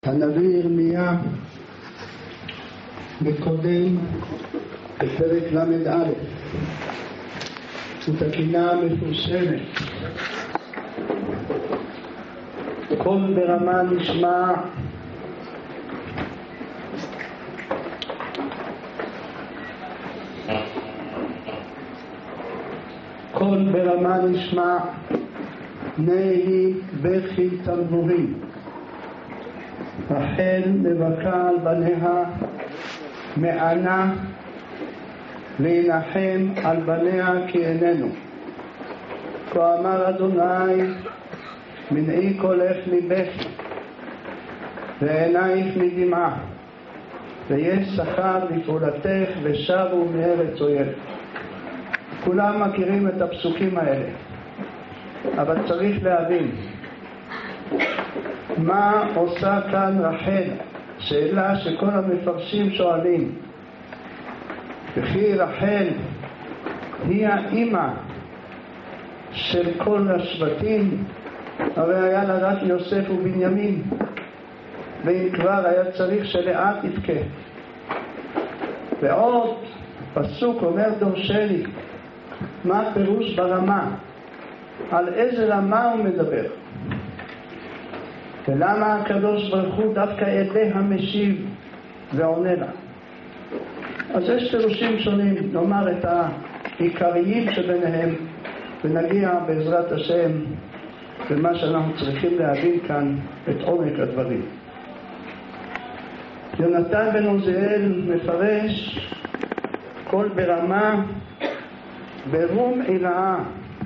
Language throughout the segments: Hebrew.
הנביא ירמיה מקודם בפרק ל"א את הקינה המפורסמת קול ברמה נשמע קול ברמה נשמע נהי בכי תמרורים רחל מבכה על בניה מענה להנחם על בניה כי איננו כה אמר אדוני מנעי קולך מבכי ועינייך מדמעה ויש שכר לפעולתך ושבו מארץ אויב. כולם מכירים את הפסוקים האלה, אבל צריך להבין מה עושה כאן רחל. שאלה שכל המפרשים שואלים, וכי רחל היא האמא של כל השבטים, הרי היה לה רק יוסף ובנימין, ואם כבר היה צריך שלאה תבכה. ועוד פסוק אומר דורשני, מה הפירוש ברמה? על איזה רמה הוא מדבר? ולמה הקדוש ברוך הוא דווקא אליה משיב ועונה לה? אז יש פירושים שונים, נאמר את העיקריים שביניהם ונגיע בעזרת השם במה שאנחנו צריכים להבין כאן את עומק הדברים. יונתן בן עוזיאל מפרש קול ברמה ברום עילאה,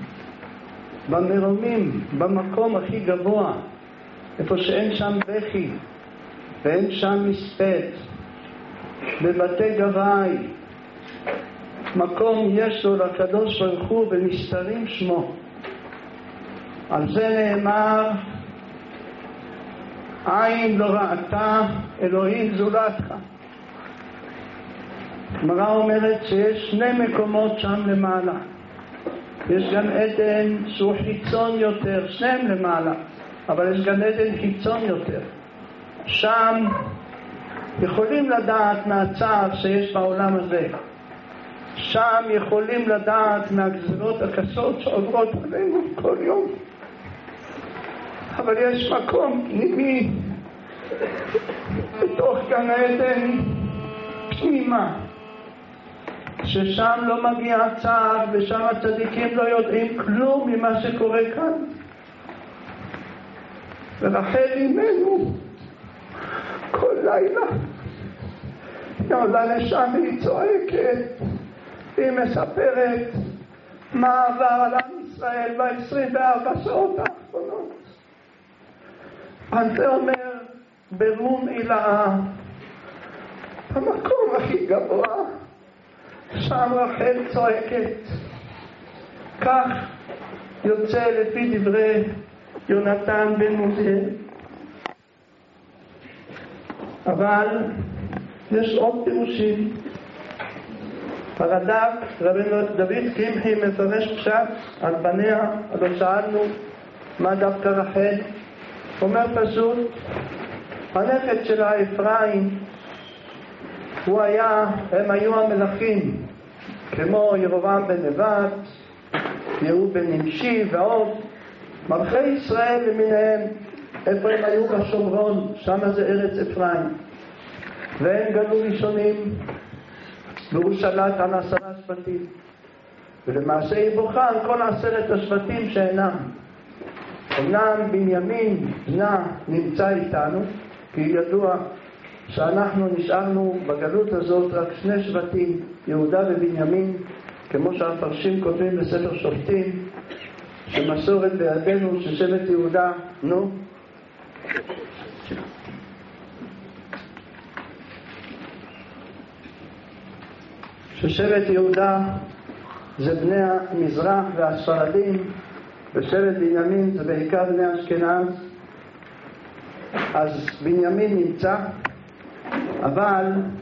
במרומים, במקום הכי גבוה, איפה שאין שם בכי ואין שם מספד, בבתי גבאי, מקום יש לו לקדוש ברוך הוא ונסתרים שמו. על זה נאמר עין לא ראתה אלוהים זולתך. הגמרא אומרת שיש שני מקומות שם למעלה, יש גן עדן שהוא חיצון יותר, שניהם למעלה, אבל יש גן עדן חיצון יותר. שם יכולים לדעת מהצער שיש בעולם הזה, שם יכולים לדעת מהגזרות הקשות שעוברות עלינו כל יום, אבל יש מקום פנימי בתוך גן עדן פנימה, ששם לא מגיע צער, ושם הצדיקים לא יודעים כלום ממה שקורה כאן. ורחל אימנו כל לילה היא עולה לשם והיא צועקת, והיא מספרת מה עבר על עם ישראל ב-24 שעות האחרונות. אז זה אומר ברום עילאה, המקום הכי גבוה, שם רחל צועקת. כך יוצא לפי דברי יונתן בן עוזיאל. אבל יש עוד פירושים. הרד"ק רבי דוד קמחי מפרש פשט על בניה, אבל שאלנו מה דווקא רחל. אומר פשוט, הנכד שלה אפרים, הם היו המלכים, כמו ירבעם בן נבט, יהוא בן נמשי ועוד מלכי ישראל למיניהם. איפה הם היו? בשומרון, שם זה ארץ אפרים, והם גלו ראשונים, והוא שלט על 10 שבטים, ולמעשה היא בוכה על כל 10 השבטים שאינם. אומנם בנימין בנה נמצא איתנו, כי ידוע שאנחנו נשארנו בגלות הזאת רק 2 שבטים, יהודה ובנימין, כמו שהמפרשים כותבים בספר שופטים, שמסורת בידינו ששבט יהודה, ששבט יהודה זה בני המזרח והספרדים, ושבט בנימין זה בעיקר בני אשכנז. אז בנימין נמצא, אבל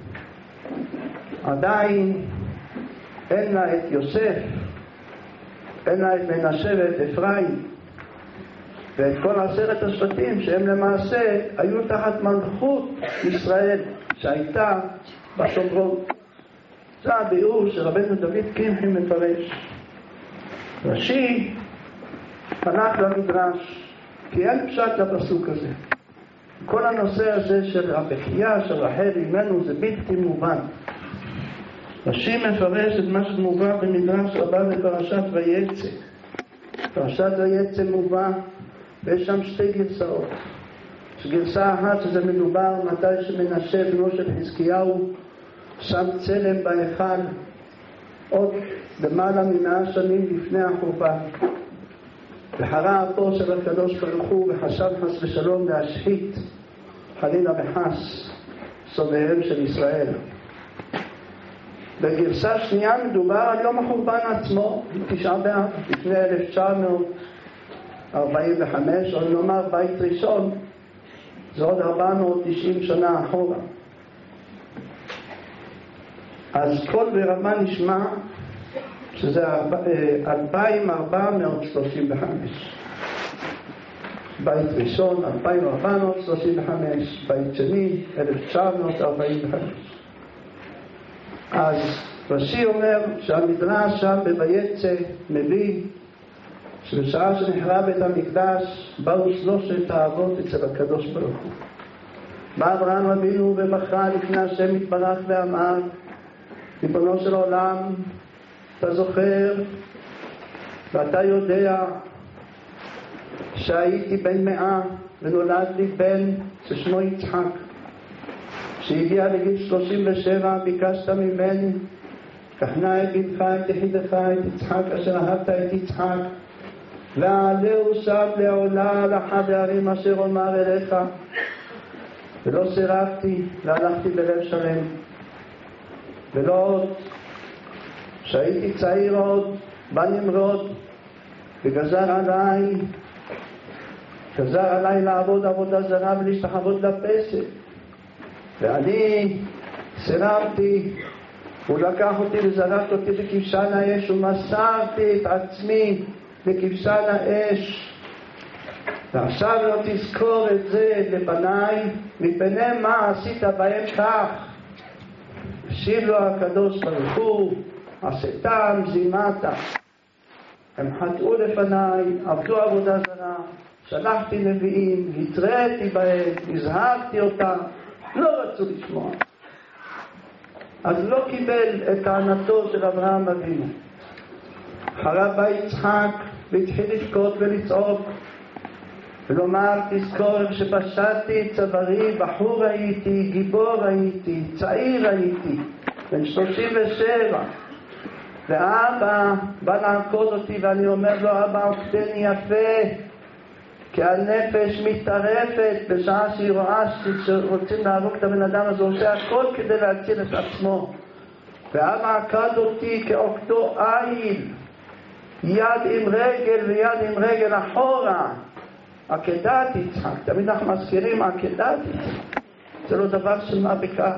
עדיין אין לה את יוסף, אין לה את מנשה ואת אפרים. ואת כל 10 השבטים שהם למעשה היו תחת מלכות ישראל שהייתה בשומרון. זה הביאור שרבנו דוד קמחי מפרש. רש"י הלך למדרש, כי אין פשט לפסוק הזה. כל הנושא הזה של הבכייה של רחל אימנו זה בלתי מובן. רש"י מפרש את מה שמובא במדרש רבה בפרשת ויצא. פרשת ויצא מובא ויש שם 2 גרסאות. גרסה אחת שזה מדובר מתי שמנשה בנו של חזקיהו שם צלם בהיכל עוד למעלה מ100 שנים לפני החורבן, וחרה אפו של הקדוש ברוך הוא וחשב חס ושלום להשחית חלילה וחס סוביהם של ישראל. בגרסה שנייה מדובר על יום החורבן עצמו, 9 באב, לפני 1945, או נאמר בית ראשון, זה עוד 490 שנה אחורה. אז כל ברמה נשמע שזה 2435. בית ראשון 2435, בית שני 1945. אז רש"י אומר שהמדרש שם בויצא מביא שבשעה שנחרב בית המקדש באו 3 האבות אצל הקדוש ברוך הוא. בא אברהם אבינו ובכה לפני השם יתברך ואמר, ריבונו של עולם, אתה זוכר ואתה יודע שהייתי בן 100 ונולד לי בן ששמו יצחק. כשהגיע לגיל 37 ביקשת ממני, קח נא את בנך את יחידך את יצחק אשר אהבת את יצחק, ועלהו שם לעולה לך בערים אשר אומר אליך. ולא סירבתי והלכתי בלב שלם. ולא עוד, שהייתי צעיר עוד, בא נמרוד וגזר עליי לעבוד עבודה זרה ולהשתחוות לפסל, ואני סירבתי. הוא לקח אותי וזרק אותי בכבשן האש ומסרתי את עצמי בכבשן האש. ועכשיו לא תזכור את זה לבניי, מפני מה עשית בהם כך? השיב לו הקדוש ברוך הוא, עשיתם זימת. הם חטאו לפניי, עבדו עבודה זרה, שלחתי נביאים, התרעתי בהם, הזהרתי אותם, לא רצו לשמוע. אז לא קיבל את טענתו של אברהם אבינו. חרב בא יצחק והתחיל לבכות ולצעוק ולומר, תזכור שפשטתי צווארי, בחור הייתי, גיבור הייתי, צעיר הייתי, בן 37, ואבא בא לעקוד אותי ואני אומר לו, אבא עוקדני יפה, כי הנפש מתערפת בשעה שהיא רואה שרוצים להרוג את הבן אדם, אז הוא עושה הכל כדי להציל את עצמו. ואבא עקד אותי כעוקדו איל, יד עם רגל ויד עם רגל אחורה. עקדת יצחק, תמיד אנחנו מזכירים עקדת יצחק, זה לא דבר של מה בכך.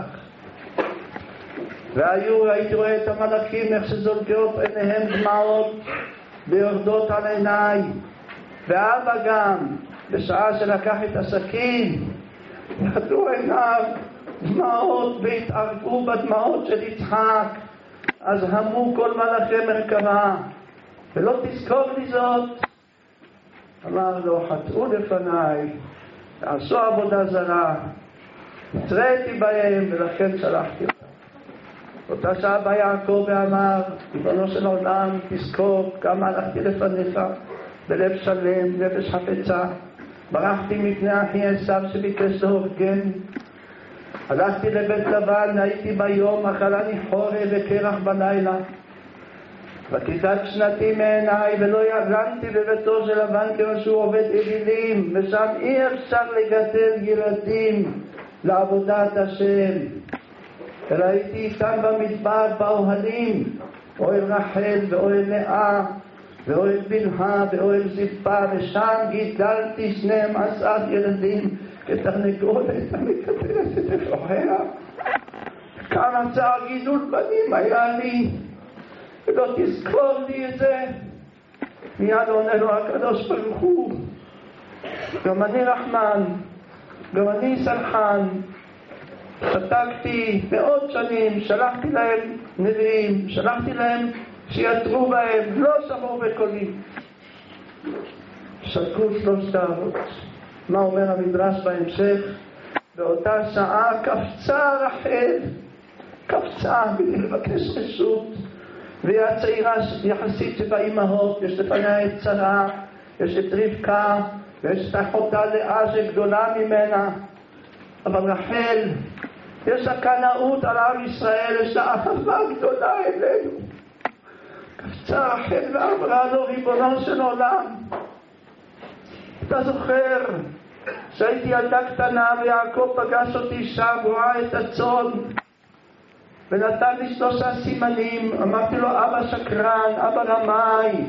והייתי רואה את המלאכים איך שזולגות עיניהם דמעות ויורדות על עיניי. ואבא גם, בשעה שלקח את הסכין, ירדו עיניו דמעות והתערבו בדמעות של יצחק. אז המו כל מלאכי מרכבה, ולא תזכור לי זאת. אמר לו, חטאו לפניי, עשו עבודה זרה, התרעתי בהם ולכן שלחתי אותם. אותה שעה בא יעקב ואמר, ריבונו של עולם, תזכור כמה הלכתי לפניך בלב שלם, נפש חפצה. ברחתי מפני אחי עשיו שביקש להורגני. הלכתי לבית לבן, הייתי ביום, אכלני חורב וקרח בלילה. ותצעק שנתי מעיניי, ולא יגנתי בביתו של לבן כמו שהוא עובד אלילים, ושם אי אפשר לגדל ילדים לעבודת השם. ראיתי איתם במדבר באוהלים, אוהל רחל ואוהל לאה ואוהל בלהה ואוהל זלפה, ושם גידלתי 12 ילדים כתרנגולת המגדלת את אפרוחיה. כמה צער גידול בנים היה לי, ולא תזכור לי את זה. מיד עונה לו הקדוש ברוך הוא, גם אני רחמן, גם אני סלחן. שתקתי מאות שנים, שלחתי להם נביאים, שלחתי להם שיתרו בהם, לא שמעו בקולי. שתקו 3 האבות. מה אומר המדרש בהמשך? באותה שעה קפצה רחל, קפצה בלי לבקש רשות, והיא הצעירה יחסית שבאימהות, יש לפניה את שרה, יש את רבקה, ויש את אחותה לאה שגדולה ממנה. אבל רחל, יש לה קנאות על עם ישראל, יש לה אהבה גדולה אלינו. קפצה רחל ואמרה לו, ריבונו של עולם, אתה זוכר שהייתי ילדה קטנה ויעקב פגש אותי שם, רואה את הצאן ונתן לי 3 סימנים. אמרתי לו, אבא שקרן, אבא רמאי,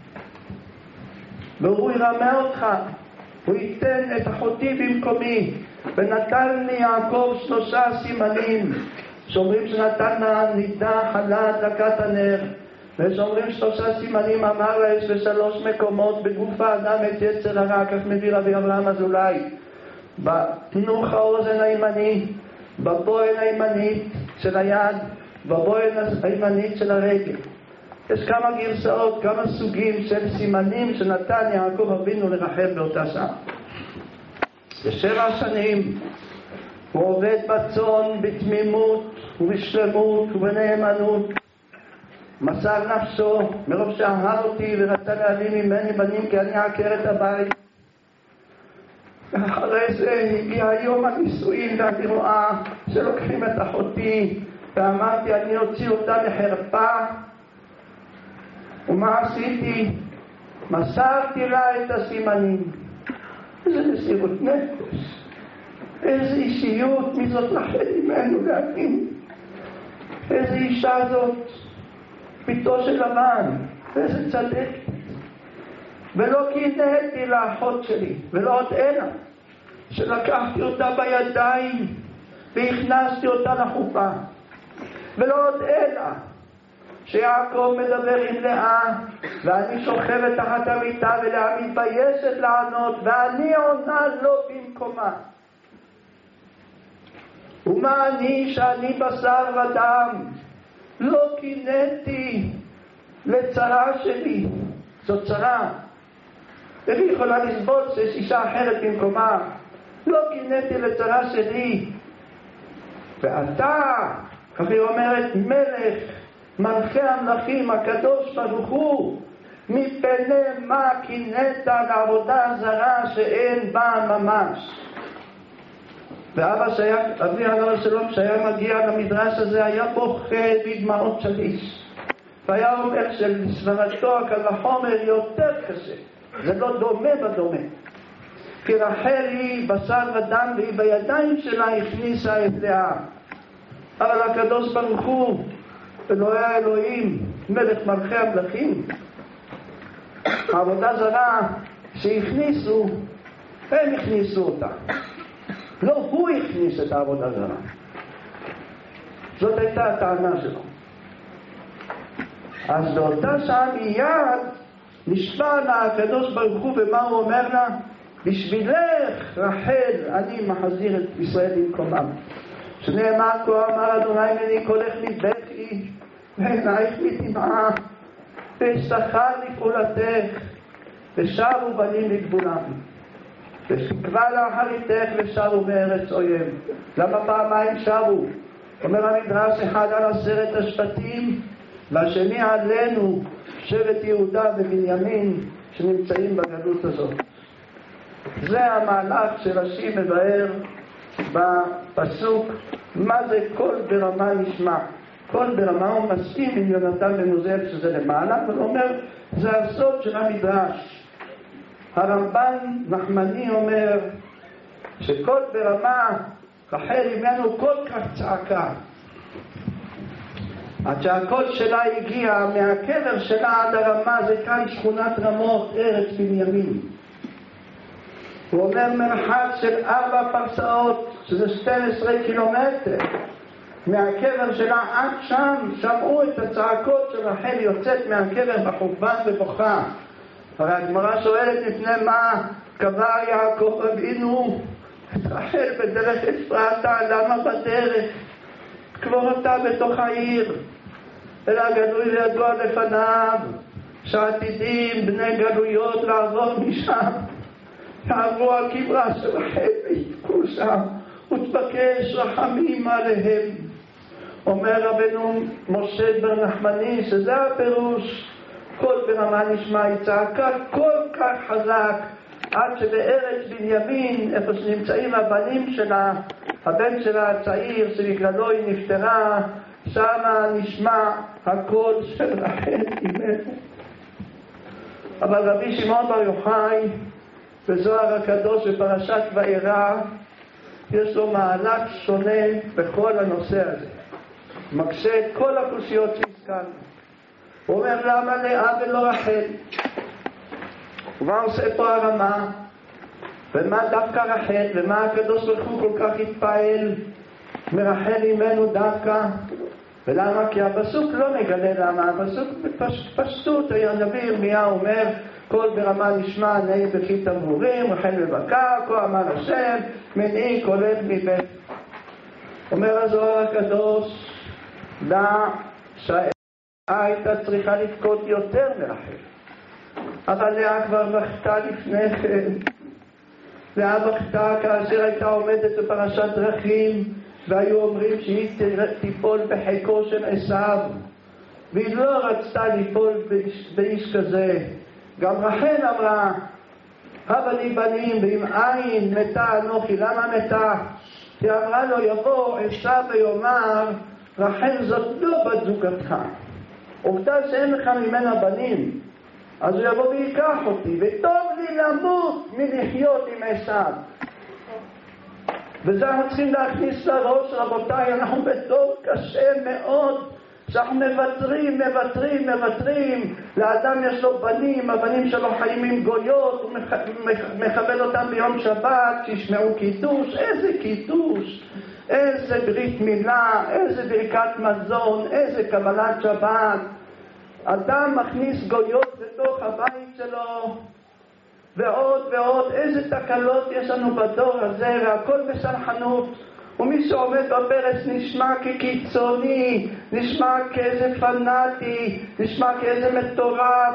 והוא ירמה אותך, הוא ייתן את אחותי במקומי. ונתן לי יעקב 3 סימנים, שאומרים שנתן לה נידה, חלה, דלקת הנר, ושאומרים 3 סימנים אמר לה, יש ל3 מקומות בגוף האדם את יצר הרע, כך מביא רבי אברהם אזולאי, בתנוך האוזן הימני, בבוהן הימנית של היד, בבוהן הימנית של הרגל. יש כמה גרסאות, כמה סוגים של סימנים שנתן יעקב אבינו לרחל באותה שעה. 7 שנים הוא עובד בצאן בתמימות ובשלמות ובנאמנות, מסר נפשו מרוב שאהב אותי ורצה להביא ממני בנים כי אני אעקר את הבית. ואחרי זה הגיע יום הנישואין ואני רואה שלוקחים את אחותי, ואמרתי אני אוציא אותה לחרפה. ומה עשיתי? מסרתי לה את הסימנים. איזה מסירות נפש, איזה אישיות, מי זאת רחל אימנו להקים, איזה אישה זאת, ביתו של לבן, איזה צדק. ולא קינאתי לאחות שלי, ולא עוד אינה, שלקחתי אותה בידיים והכנסתי אותה לחופה. ולא עוד אינה, שיעקב מדבר עם לאה, ואני שוכבת תחת המיטה ולאה מתביישת לענות, ואני עונה לו במקומה. ומה אני שאני בשר ודם, לא קינאתי לצרה שלי. זאת צרה, והיא יכולה לסבול שיש אישה אחרת במקומה. לא קינאתי לצרה שלי. ואתה, כך היא אומרת, מלך מלכי המלכים הקדוש ברוך הוא, מפני מה קינאת לעבודה זרה שאין בה ממש. ואבא אבי עליו השלום שהיה מגיע למדרש הזה היה בוכה בדמעות שליש, והיה אומר שלסברתו הקל וחומר יותר קשה, זה לא דומה בדומה, כי רחל היא בשר ודם והיא בידיים שלה הכניסה את לאה. אבל הקדוש ברוך הוא אלוהי האלוהים, מלך מלכי המלכים, העבודה זרה שהכניסו, הם הכניסו אותה, לא הוא הכניס את העבודה זרה. זאת הייתה הטענה שלו. אז באותה שעה מיד נשבע לה הקדוש ברוך הוא, ומה הוא אומר לה? בשבילך רחל אני מחזיר את ישראל במקומם, שנאמר כה אמר אדוני מני קולך מבכי ועינייך מדמעה ואשתחל לפעולתך ושבו בנים לגבולם ושכבה לאחריתך ושבו מארץ אויב. למה פעמיים שבו? אומר המדרש, אחד על 10 השבטים והשני עלינו שבט יהודה ובנימין שנמצאים בגלות הזאת. זה המהלך שרש"י מבאר בפסוק מה זה קול ברמה נשמע. קול ברמה הוא מסכים עם יונתן בן עוזיאל שזה למעלה, אבל אומר זה הסוד של המדרש. הרמב"ן נחמני אומר שקול ברמה רחל אימנו כל כך צעקה עד שהקול שלה הגיע מהקבר שלה עד הרמה, זה כאן שכונת רמות ארץ בנימין. הוא אומר מרחק של 4 פרסאות, שזה 12 קילומטר מהקבר שלה עד שם. שמעו את הצעקות של רחל יוצאת מהקבר בחורבן ובוכה. הרי הגמרא שואלת לפני מה קבר יעקב אבינו את רחל בדרך אפרתה. למה בדרך? קבורתה בתוך העיר, אלא גלוי וידוע לפניו שעתידים בני גלויות לעבור משם, יעברו על קברה של רחל ויבכו שם ותבקש רחמים עליהם. אומר רבנו משה בר נחמני שזה הפירוש, קול ברמה נשמע, היא צעקה כל כך חזק עד שבארץ בנימין, איפה שנמצאים הבנים שלה, הבן שלה הצעיר שבגללו היא נפטרה, שמה נשמע הקול של רחל אמנו. אבל רבי שמעון בר יוחאי בזוהר הקדוש בפרשת וארא יש לו מהלך שונה בכל הנושא הזה, מקשה את כל הקושיות שהזכרנו. הוא אומר למה לאה ולא רחל? ומה עושה פה הרמה? ומה דווקא רחל? ומה הקדוש ברוך הוא כל כך התפעל מרחל אמנו דווקא? ולמה? כי הפסוק לא מגלה למה. הפסוק בפשטות הנביא ירמיה אומר קול ברמה נשמע נהי בכי תמרורים, רחל מבכה, כה אמר השם מנעי קולך מבית. אומר הזוהר הקדוש דע שהאלה הייתה צריכה לבכות יותר מרחל, אבל לאה כבר בכתה לפני כן. לאה בכתה כאשר הייתה עומדת בפרשת דרכים והיו אומרים שהיא תיפול בחיקו של עשיו, והיא לא רצתה ליפול באיש כזה. גם רחל אמרה הבה לי בנים ואם אין מתה אנוכי. למה מתה? היא אמרה לו יבוא עשיו ויאמר רחל זאת לא בת זוגתך, עובדה שאין לך ממנה בנים, אז הוא יבוא ויקח אותי, וטוב לי למות מלחיות עם עשיו. וזה אנחנו צריכים להכניס לראש. רבותיי, אנחנו בדור קשה מאוד שאנחנו מוותרים. לאדם יש לו בנים, הבנים שלו חיים עם גויות, הוא מכבד אותם ביום שבת שישמעו קידוש. איזה קידוש, איזה ברית מילה, איזה ברכת מזון, איזה קבלת שבת. אדם מכניס גויות בתוך הבית שלו ועוד ועוד. איזה תקלות יש לנו בדור הזה, והכל בסלחנות. ומי שעובד בפרץ נשמע כקיצוני, נשמע כאיזה פנאטי, נשמע כאיזה מטורף.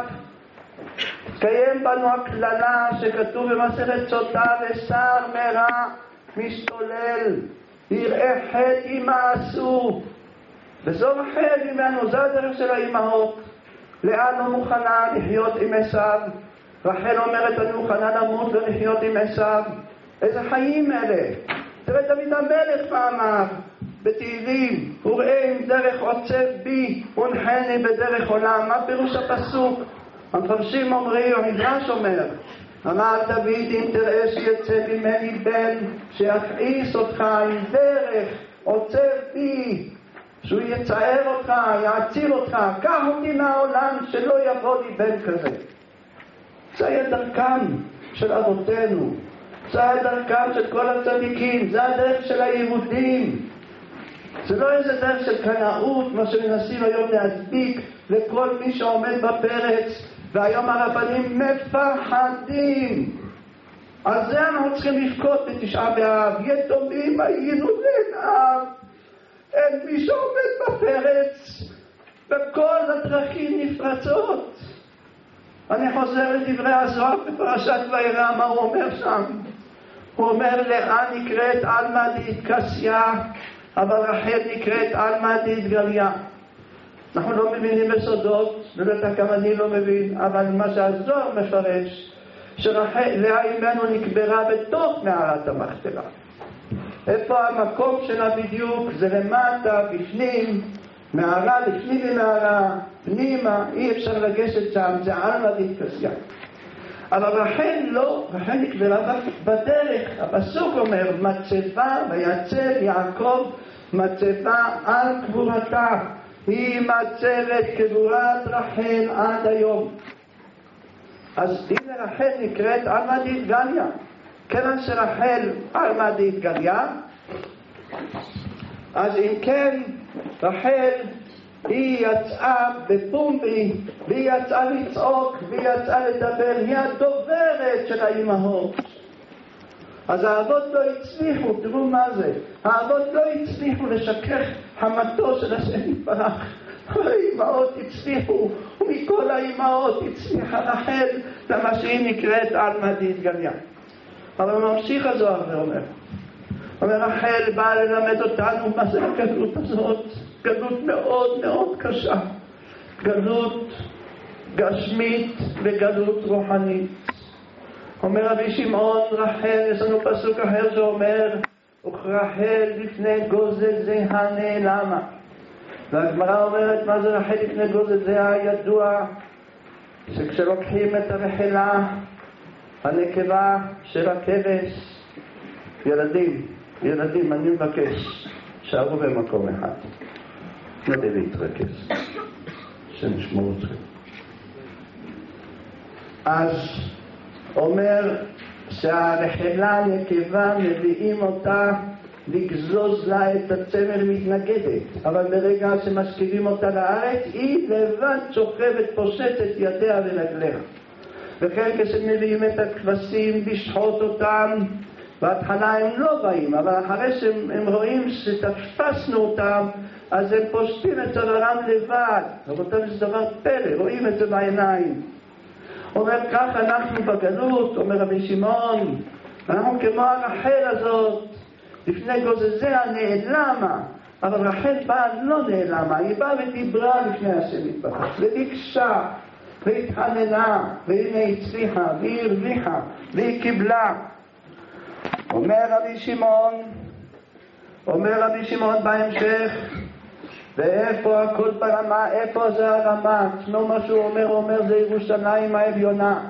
קיים בנו הכללה שכתוב במסכת סוטה ושר מרע משתולל, יראה חטא ימעשו. וזו רחל אמנו, זה הדרך של האימהות. לאה לא מוכנה לחיות עם עשיו, רחל אומרת אני מוכנה למות ולחיות עם עשיו. איזה חיים אלה? תראה דוד המלך אמר בתהילים וראה אם דרך עוצב בי ונחני בדרך עולם. מה פירוש הפסוק? המפרשים אומרים, המדרש אומר, אמר דוד אם תראה שיצא ממני בן שיכעיס אותך עם דרך עוצב בי, שהוא יצער אותך, יעציל אותך, קח אותי מהעולם שלא יבוא לי בן כזה. זה היה דרכם של אבותינו, זה היה דרכם של כל הצדיקים, זה הדרך של היהודים. זה לא איזה דרך של קנאות, מה שמנסים היום להדביק לכל מי שעומד בפרץ, והיום הרבנים מפחדים. על זה אנחנו צריכים לבכות בתשעה באב. יתומים היינו ואין אב, אין מי שעומד בפרץ, וכל הדרכים נפרצות. אני חוזר לדברי הזוהר בפרשת וארא, מה הוא אומר שם? הוא אומר לאה נקראת עלמא דאיטקסיה, אבל רחל נקראת עלמא דאיטגליה. אנחנו לא מבינים בסודות, ובטח גם אני לא מבין, אבל מה שהזוהר מפרש, שלאה אמנו נקברה בתוך מערת המכפלה. איפה המקום שלה בדיוק? זה למטה, בפנים, מערה לפנים ממערה, פנימה, אי אפשר לגשת שם, זה עלמא דאיטקסיה. אבל רחל לא, רחל נקברה בדרך. הפסוק אומר, מצבה ויצב יעקב מצבה על קבורתה. היא מצבת קבורת רחל עד היום. אז הנה רחל נקראת עלמא דאיטגליה. כיוון שרחל עלמא דאיטגליה, אז אם כן רחל היא יצאה בפומבי, והיא יצאה לצעוק, והיא יצאה לדבר, היא הדוברת של האימהות. אז האבות לא הצליחו, תראו מה זה, האבות לא הצליחו לשכך חמתו של השם יתברך. האימהות הצליחו, ומכל האימהות הצליחה רחל, למה שהיא נקראת עלמא דאתגליה. אבל ממשיך הזוהר ואומר, רחל באה ללמד אותנו מה זה הגלות הזאת, גלות מאוד מאוד קשה, גלות גשמית וגלות רוחנית. אומר רבי שמעון, רחל, יש לנו פסוק אחר שאומר, וכרחל לפני גוזל זה הנעלמה. והגמרא אומרת מה זה רחל לפני גוזל, זה הידוע שכשלוקחים את הרחלה, הנקבה של הכבש, ילדים, אני מבקש, שערו במקום אחד, כדי להתרכז, שנשמור אתכם. אז אומר שהרחלה הנקבה מביאים אותה לגזוז לה את הצמר מתנגדת, אבל ברגע שמשכיבים אותה לארץ היא לבד שוכבת, פושטת ידיה ורגליה. וכן כשמביאים את הכבשים לשחוט אותם, בהתחלה הם לא באים, אבל אחרי שהם רואים שתפסנו אותם, אז הם פושטים את צווארם לבד. רבותיי, זה דבר פלא, רואים את זה בעיניים. אומר כך אנחנו בגלות, אומר רבי שמעון, אנחנו כמו הרחל הזאת, לפני גוזזי הנעלמה, אבל רחל באה לא נעלמה, היא באה ודיברה לפני השם יתברך, וביקשה, והתחננה, והנה הצליחה, והיא הרוויחה, והיא קיבלה. אומר רבי שמעון בהמשך, ואיפה הכל ברמה, איפה זה הרמה? תשמעו מה שהוא אומר זה ירושלים העליונה.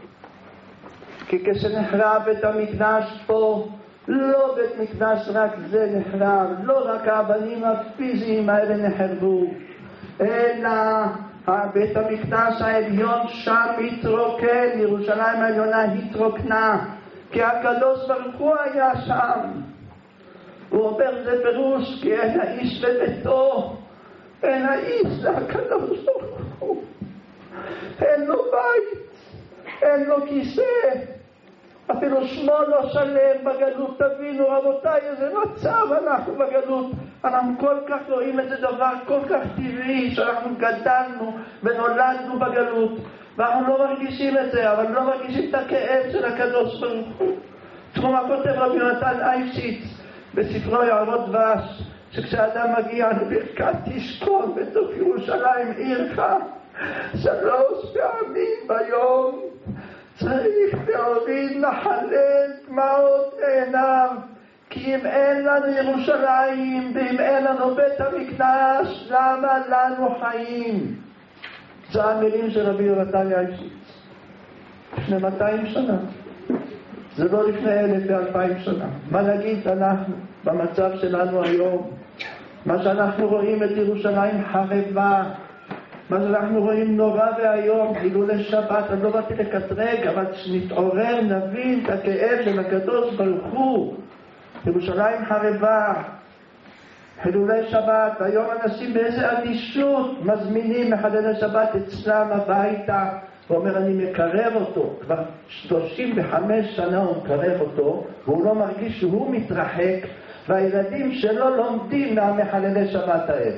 כי כשנחרב בית המקדש פה, לא בית מקדש רק זה נחרב, לא רק האבנים הפיזיים האלה נחרבו, אלא בית המקדש העליון שם התרוקן, ירושלים העליונה התרוקנה, כי הקדוש ברוך הוא היה שם. הוא אומר זה פירוש, כי אין האיש בביתו, אין האיש, זה הקדוש ברוך הוא. אין לו בית, אין לו כיסא, אפילו שמו לא שלם בגלות. תבינו רבותיי, איזה מצב אנחנו בגלות. אנחנו כל כך רואים את זה דבר כל כך טבעי, שאנחנו גדלנו ונולדנו בגלות, ואנחנו לא מרגישים את זה, אבל לא מרגישים את הכאב של הקדוש ברוך הוא. תראו מה כותב רבי יונתן אייבשיץ בספרו יערות דבש, שכשאדם מגיע לברכת תשכון בתוך ירושלים עירך 3 פעמים ביום, צריך להוריד לחלל דמעות מעיניו, כי אם אין לנו ירושלים ואם אין לנו בית המקדש, למה לנו חיים? זה המילים של רבי יונתן אייבשיץ לפני 200 שנה, זה לא לפני 1,000 שנה. מה נגיד אנחנו במצב שלנו היום? מה שאנחנו רואים את ירושלים חרבה, מה שאנחנו רואים נורא והיום, חילולי שבת. אני לא באתי לקטרג, אבל שנתעורר נבין את הכאב של הקדוש ברוך הוא. ירושלים חרבה, חילולי שבת. היום אנשים באיזה אדישות מזמינים מחללי שבת אצלם הביתה, ואומר אני מקרב אותו, כבר 35 שנה הוא מקרב אותו, והוא לא מרגיש שהוא מתרחק, והילדים שלו לומדים מהמחללי שבת האלה.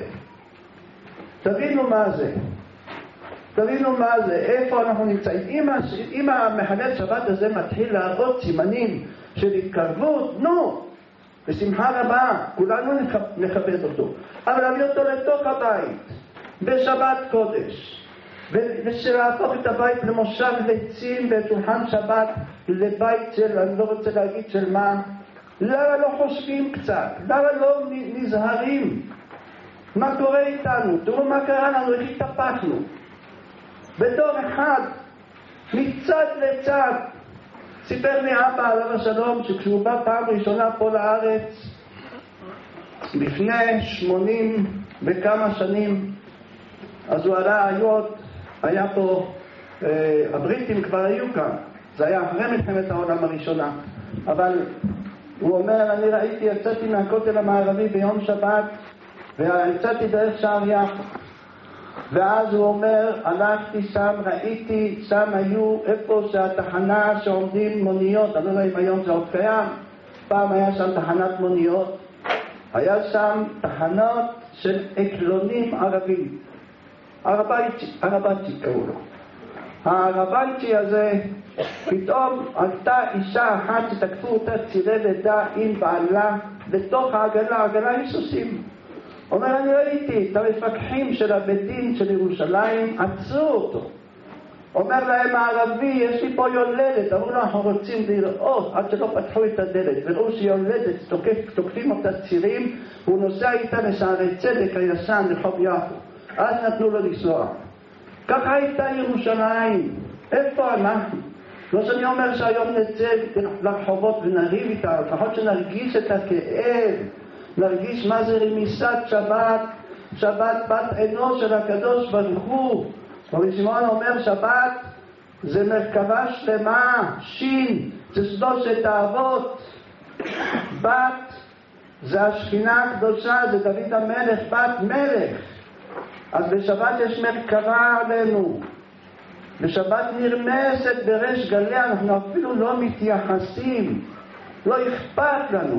תבינו מה זה, איפה אנחנו נמצאים. אם המחלל שבת הזה מתחיל להראות סימנים של התקרבות, בשמחה רבה, כולנו נכבד אותו, אבל להביא אותו לתוך הבית בשבת קודש, ושלהפוך את הבית למושב עצים ושולחן שבת לבית של, אני לא רוצה להגיד של מה. למה לא חושבים קצת? למה לא נזהרים? מה קורה איתנו? תראו מה קרה לנו, איך התהפכנו בתור אחד מצד לצד. סיפר לי אבא עליו השלום שכשהוא בא פעם ראשונה פה לארץ לפני 80 וכמה שנים, אז הוא עלה היה פה, הבריטים כבר היו כאן, זה היה אחרי מלחמת העולם הראשונה, אבל הוא אומר, אני ראיתי, יצאתי מהכותל המערבי ביום שבת, ויצאתי דרך שער יפו, ואז הוא אומר, הלכתי שם, ראיתי, שם היו איפה שהתחנה שעומדים מוניות, אני לא יודע אם היום זה עוד קיים, פעם היה שם תחנת מוניות, היה שם תחנות של עקלונים ערבים, ערבצ'י קראו לו. הערבצ'י הזה, פתאום עלתה אישה אחת שתקפו אותה צירי לידה עם בעלה בתוך העגלה, העגלה עם סוסים. אומר, אני ראיתי את המפקחים של הבית דין של ירושלים, עצרו אותו. אומר להם הערבי, יש לי פה יולדת, אמרו לו, אנחנו רוצים לראות, עד שלא פתחו את הדלת, וראו שיולדת, תוקפים אותה צירים, הוא נוסע איתה לשערי צדק הישן לחוב יפו. אז נתנו לו לנסוע. ככה הייתה ירושלים. איפה אנחנו? לא שאני אומר שהיום נצא לרחובות ונריב איתה, לפחות שנרגיש את הכאב, נרגיש מה זה רמיסת שבת, שבת בת עינו של הקדוש ברוך הוא. רבי שמעון אומר שבת זה מרכבה שלמה, שין, זה שלושת האבות. בת זה השכינה הקדושה, זה דוד המלך, בת מלך. אז בשבת יש מרכבה עלינו. בשבת נרמסת בריש גליה, אנחנו אפילו לא מתייחסים, לא אכפת לנו.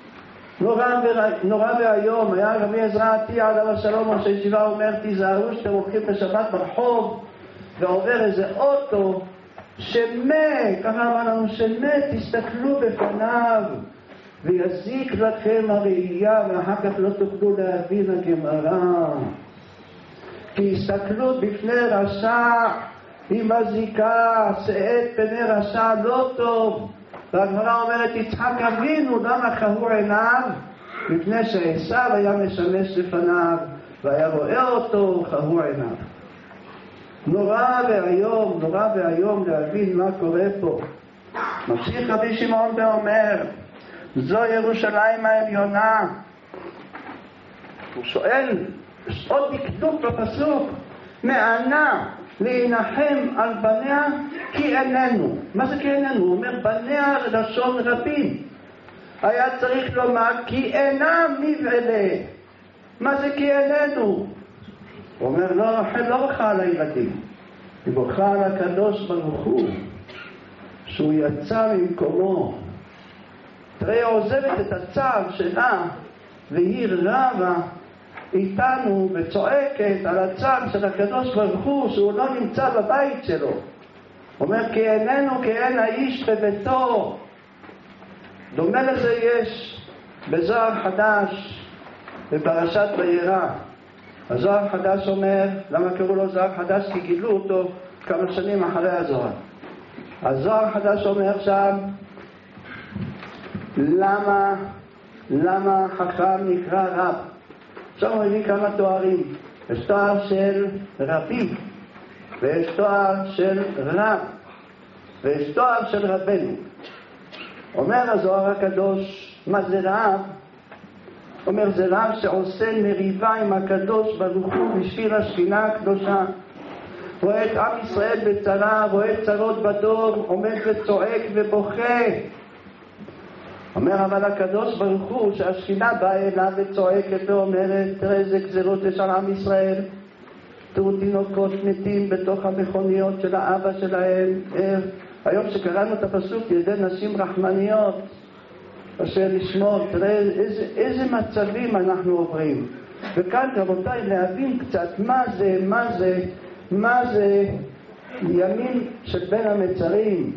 נורא והיום, היה רבי עזרא עטיה עליו השלום, ראש הישיבה אומר, תיזהרו שאתם הולכים בשבת ברחוב, ועובר איזה אוטו, שמת, ככה אמר לנו, שמת, תסתכלו בפניו, ויזיק לכם הראייה, ואחר כך לא תוכלו להבין הגמרא. כי הסתכלות בפני רשע, היא מזיקה, שאת פני רשע לא טוב. והגמרא אומרת, יצחק אבינו, למה חהו עיניו? מפני שעשיו היה משמש לפניו, והיה רואה אותו, חהו עיניו. נורא והיום להבין מה קורה פה. ממשיך רבי שמעון ואומר, זו ירושלים העליונה. הוא שואל, יש עוד דקדוק בפסוק, מענה להנחם על בניה כי איננו. מה זה כי איננו? הוא אומר בניה לשון רבים. היה צריך לומר כי אינם מבעלה. מה זה כי איננו? הוא אומר לא, רחל לא בוכה על הילדים, היא בוכה על הקדוש ברוך הוא שהוא יצא ממקומו. תראה, עוזבת את הצו שלה והיא רבה איתנו וצועקת על הצד של הקדוש ברוך הוא שהוא לא נמצא בבית שלו. אומר כי איננו כי אין האיש בביתו. דומה לזה יש בזוהר חדש בפרשת וירא. הזוהר חדש אומר, למה קראו לו זוהר חדש? כי גילו אותו כמה שנים אחרי הזוהר. הזוהר חדש אומר שם, למה חכם נקרא רב? עכשיו הוא מביא כמה תוארים. יש תואר של רבים, ויש תואר של רב, ויש תואר של רבנו. אומר הזוהר הקדוש, מה זה רב? אומר זה רב שעושה מריבה עם הקדוש ברוך הוא בשביל השכינה הקדושה. רואה את עם ישראל בצרה, רואה צרות בדור, עומד וצועק ובוכה. אומר אבל הקדוש ברוך הוא שהשכינה באה אליו וצועקת ואומרת, תראה איזה גזרות יש על עם ישראל. תראו תינוקות מתים בתוך המכוניות של האבא שלהם. היום שקראנו את הפסוק ידי נשים רחמניות אשר לשמור, תראה איזה מצבים אנחנו עוברים. וכאן רבותיי להבין קצת מה זה ימים של בין המצרים.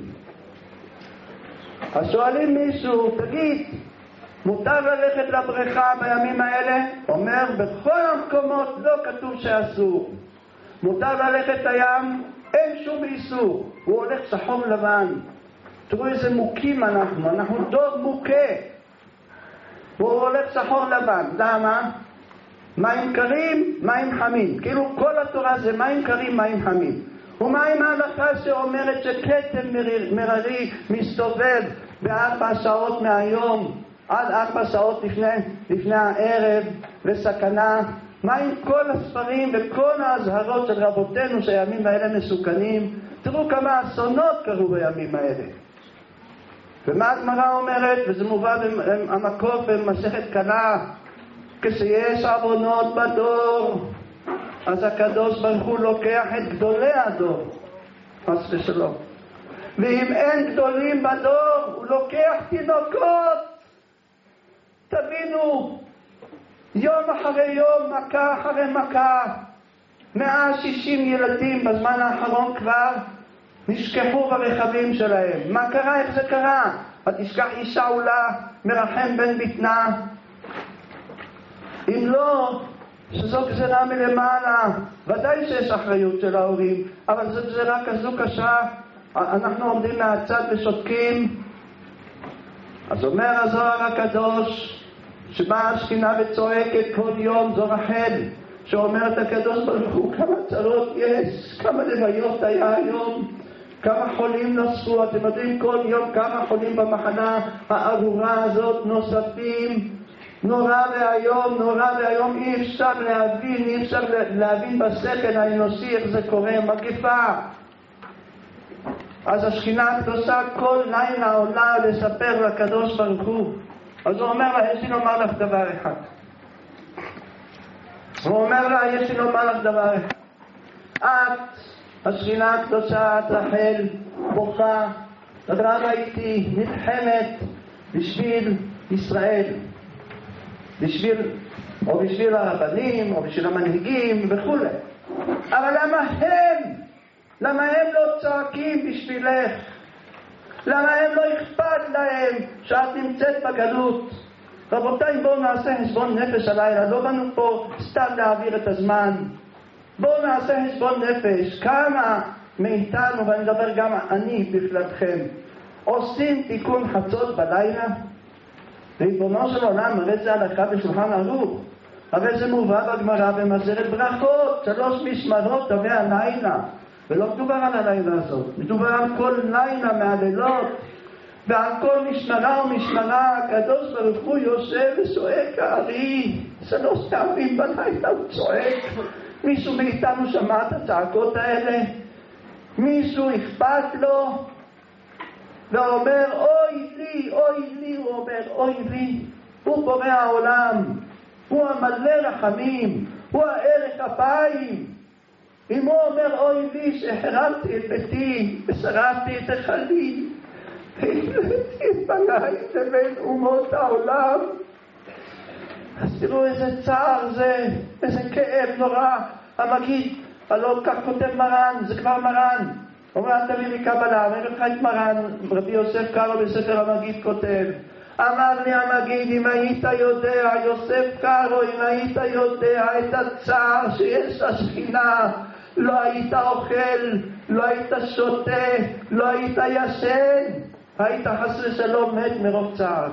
אז שואלים מישהו, תגיד, מותר ללכת לבריכה בימים האלה? אומר, בכל המקומות לא כתוב שאסור. מותר ללכת לים? אין שום איסור. הוא הולך שחור לבן. תראו איזה מוכים אנחנו דור מוכה. הוא הולך שחור לבן. למה? מים קרים, מים חמים. כאילו כל התורה זה מים קרים, מים חמים. ומה עם ההלכה שאומרת שכתם מררי מסתובב ב4 שעות מהיום עד 4 שעות לפני הערב וסכנה? מה עם כל הספרים וכל ההזהרות של רבותינו שהימים האלה מסוכנים? תראו כמה אסונות קרו בימים האלה. ומה הגמרא אומרת, וזה מובא המקור במסכת קלה, כשיש עוונות בדור אז הקדוש ברוך הוא לוקח את גדולי הדור, חס ושלום. ואם אין גדולים בדור, הוא לוקח תינוקות. תבינו, יום אחרי יום, מכה אחרי מכה, 160 ילדים בזמן האחרון כבר נשכחו ברכבים שלהם. מה קרה? איך זה קרה? ותשכח אישה עולה מרחם בן בטנה. אם לא, שזו גזרה מלמעלה. ודאי שיש אחריות של ההורים, אבל זו גזרה כזו קשה. אנחנו עומדים מהצד ושותקים. אז אומר הזוהר הקדוש, שבאה השכינה וצועקת כל יום, זו רחל, שאומרת הקדוש ברוך הוא, כמה צרות יש, כמה לוויות היה היום, כמה חולים נוספו. אתם יודעים כל יום כמה חולים במחנה הארורה הזאת נוספים. נורא והיום, נורא והיום. אי אפשר להבין בשכל האנושי איך זה קורה. מגפה. אז השכינה הקדושה כל לילה עולה לספר לקדוש ברוך הוא. אז הוא אומר לה, יש לי לומר לך דבר אחד. הוא אומר לה, יש לי לומר לך דבר אחד. את, השכינה הקדושה, את רחל, בוכה, רבה איתי, נלחמת בשביל ישראל. בשביל הרבנים, או בשביל המנהיגים וכו'. אבל למה הם לא צועקים בשבילך? למה הם לא אכפת להם שאת נמצאת בגלות? רבותיי, בואו נעשה חשבון נפש הלילה. לא באנו פה סתם להעביר את הזמן. בואו נעשה חשבון נפש. כמה מאיתנו, ואני מדבר גם אני בכללכם, עושים תיקון חצות בלילה? ריבונו של עולם, הרי זה הלכה בשולחן ערוך. הרי זה מובא בגמרא במסכת ברכות, 3 משמרות תביא הלילה. ולא מדובר על הלילה הזאת, מדובר על כל לילה מהלילות, ועל כל משמרה ומשמרה הקדוש ברוך הוא יושב וצועק הארי. 3 פעמים בלילה הוא צועק. מישהו מאיתנו שמע את הצעקות האלה? מישהו אכפת לו? ואומר אוי לי, הוא אומר אוי לי. הוא בורא העולם, הוא המלא רחמים, הוא הערך אפיים. אם הוא אומר אוי לי שהחרבתי את ביתי ושרפתי את החלי והפלתי את בניי לבין אומות העולם, אז תראו איזה צער זה, איזה כאב נורא. המגיד, הלא כך כותב מרן, זה כבר מרן, אומר תביא לי קבלה, אומר לך את מרן, רבי יוסף קארו בספר המגיד כותב, אמר לי המגיד, אם היית יודע, יוסף קארו, אם היית יודע את הצער שיש השכינה, לא היית אוכל, לא היית שותה, לא היית ישן, היית חס ושלום מת מרוב צער.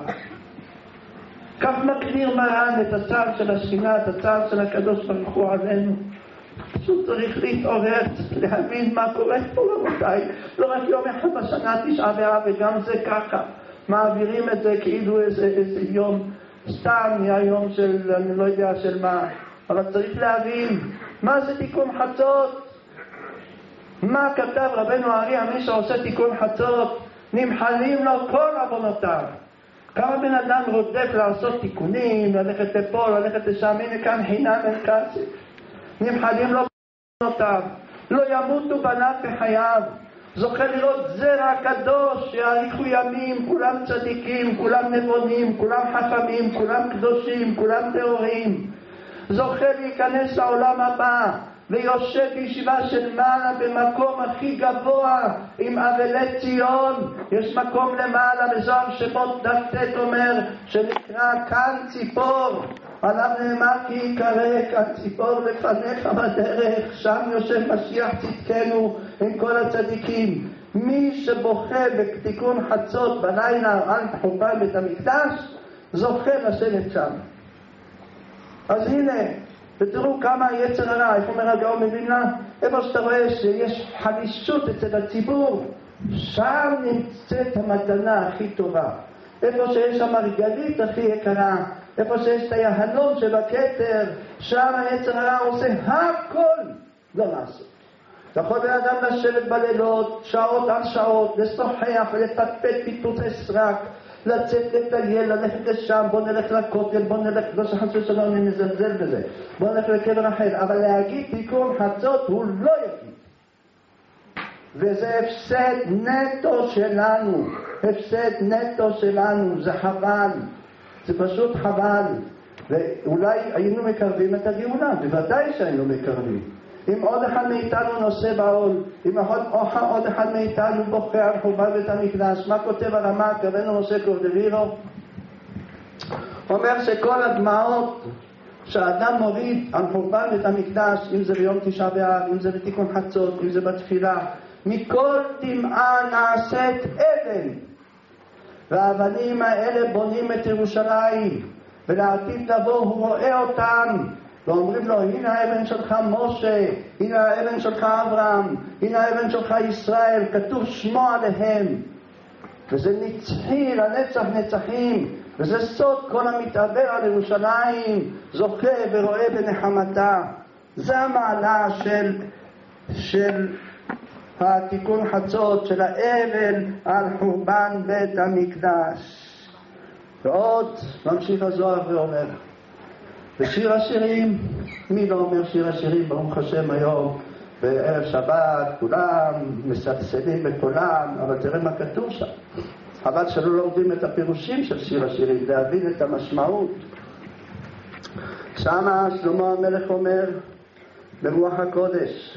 כך מגדיר מרן את הצער של השכינה, את הצער של הקדוש ברוך הוא עלינו. פשוט צריך להתעורר, להבין מה קורה פה רבותיי. לא רק יום אחד בשנה 9 באב, וגם זה ככה. מעבירים את זה כאילו איזה יום סתם, מהיום של אני לא יודע של מה. אבל צריך להבין מה זה תיקון חצות. מה כתב רבנו הארי, מי שעושה תיקון חצות נמחלים לו כל עוונותיו. כמה בן אדם רודף לעשות תיקונים, ללכת לפה, ללכת לשם, הנה כאן חינם אין כסף, נמחלים לו כל עוונותיו. לא ימותו בניו בחייו. זוכה לראות זרע קדוש, שיאריכו ימים, כולם צדיקים, כולם נבונים, כולם חכמים, כולם קדושים, כולם טהורים. זוכה להיכנס לעולם הבא ויושב בישיבה של מעלה במקום הכי גבוה עם אבלי ציון. יש מקום למעלה בזוהר שמות דף ט' אומר שנקרא כאן ציפור, עליו נאמר כי יקרא כאן ציפור לפניך בדרך, שם יושב משיח צדקנו עם כל הצדיקים. מי שבוכה בתיקון חצות בלילה על חורבן בית המקדש זוכה לשבת שם. אז הנה, ותראו כמה יצר הרע, איפה אומר הגאון מווילנה, איפה שאתה רואה שיש חלישות אצל הציבור, שם נמצאת המתנה הכי טובה. איפה שיש המרגלית הכי יקרה, איפה שיש את היהלום של הכתר, שם היצר הרע עושה הכל לא לעשות. יכול בן אדם לשבת בלילות, שעות על שעות, לשוחח ולפטפט פיתוצי סרק, לצאת לטייל, ללכת לשם, בוא נלך לכותל, בוא נלך, לא שחס ושלום אני מזלזל בזה, בוא נלך לקבר רחל, אבל להגיד תיקון חצות הוא לא יגיד. וזה הפסד נטו שלנו, הפסד נטו שלנו, זה חבל, זה פשוט חבל. ואולי היינו מקרבים את הגאולה, בוודאי שהיינו מקרבים. אם עוד אחד מאיתנו נושא בעול, אם עוד אחד מאיתנו בוכה על חורבן בית המקדש, מה כותב הרמ"א? קראנו נושא קורדווירו, אומר שכל הדמעות שהאדם מוריד על חורבן בית המקדש, אם זה ביום תשעה באב, אם זה בתיקון חצות, אם זה בתפילה, מכל דמעה נעשית אבן, והאבנים האלה בונים את ירושלים, ולעתיד לבוא הוא רואה אותם ואומרים לו, הנה האבן שלך משה, הנה האבן שלך אברהם, הנה האבן שלך ישראל, כתוב שמו עליהם. וזה נצחי לנצח נצחים, וזה סוד כל המתעבר על ירושלים זוכה ורואה בנחמתה. זה המעלה של התיקון חצות, של האבל על חורבן בית המקדש. ועוד ממשיך הזוהר ואומר, בשיר השירים, מי לא אומר שיר השירים? ברוך השם היום בערב שבת כולם מספסלים בקולם, אבל תראה מה כתוב שם. חבל שלא לומדים את הפירושים של שיר השירים, להבין את המשמעות. שמה שלמה המלך אומר ברוח הקודש,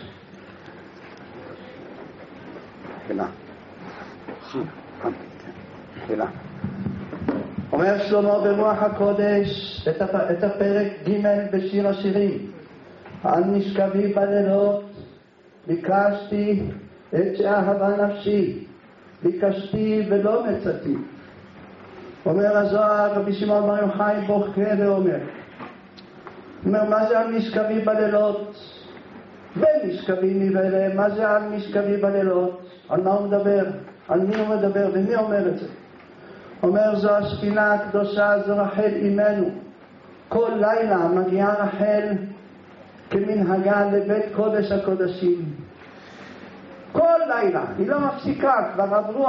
אומר שלמה ברוח הקודש את הפרק ג' בשיר השירים, על משכבי בלילות ביקשתי את שאהבה נפשי, ביקשתי ולא מצאתי. אומר הזוהר, רבי שמעון בר יוחאי בוכה ואומר, מה זה על משכבי בלילות? במשכבי נבלה, מה זה על משכבי בלילות? על מה הוא מדבר? על מי הוא מדבר ומי אומר את זה? אומר, זו השכינה הקדושה, זו רחל אימנו. כל לילה מגיעה רחל כמנהגה לבית קודש הקודשים. כל לילה, היא לא מפסיקה, כבר עברו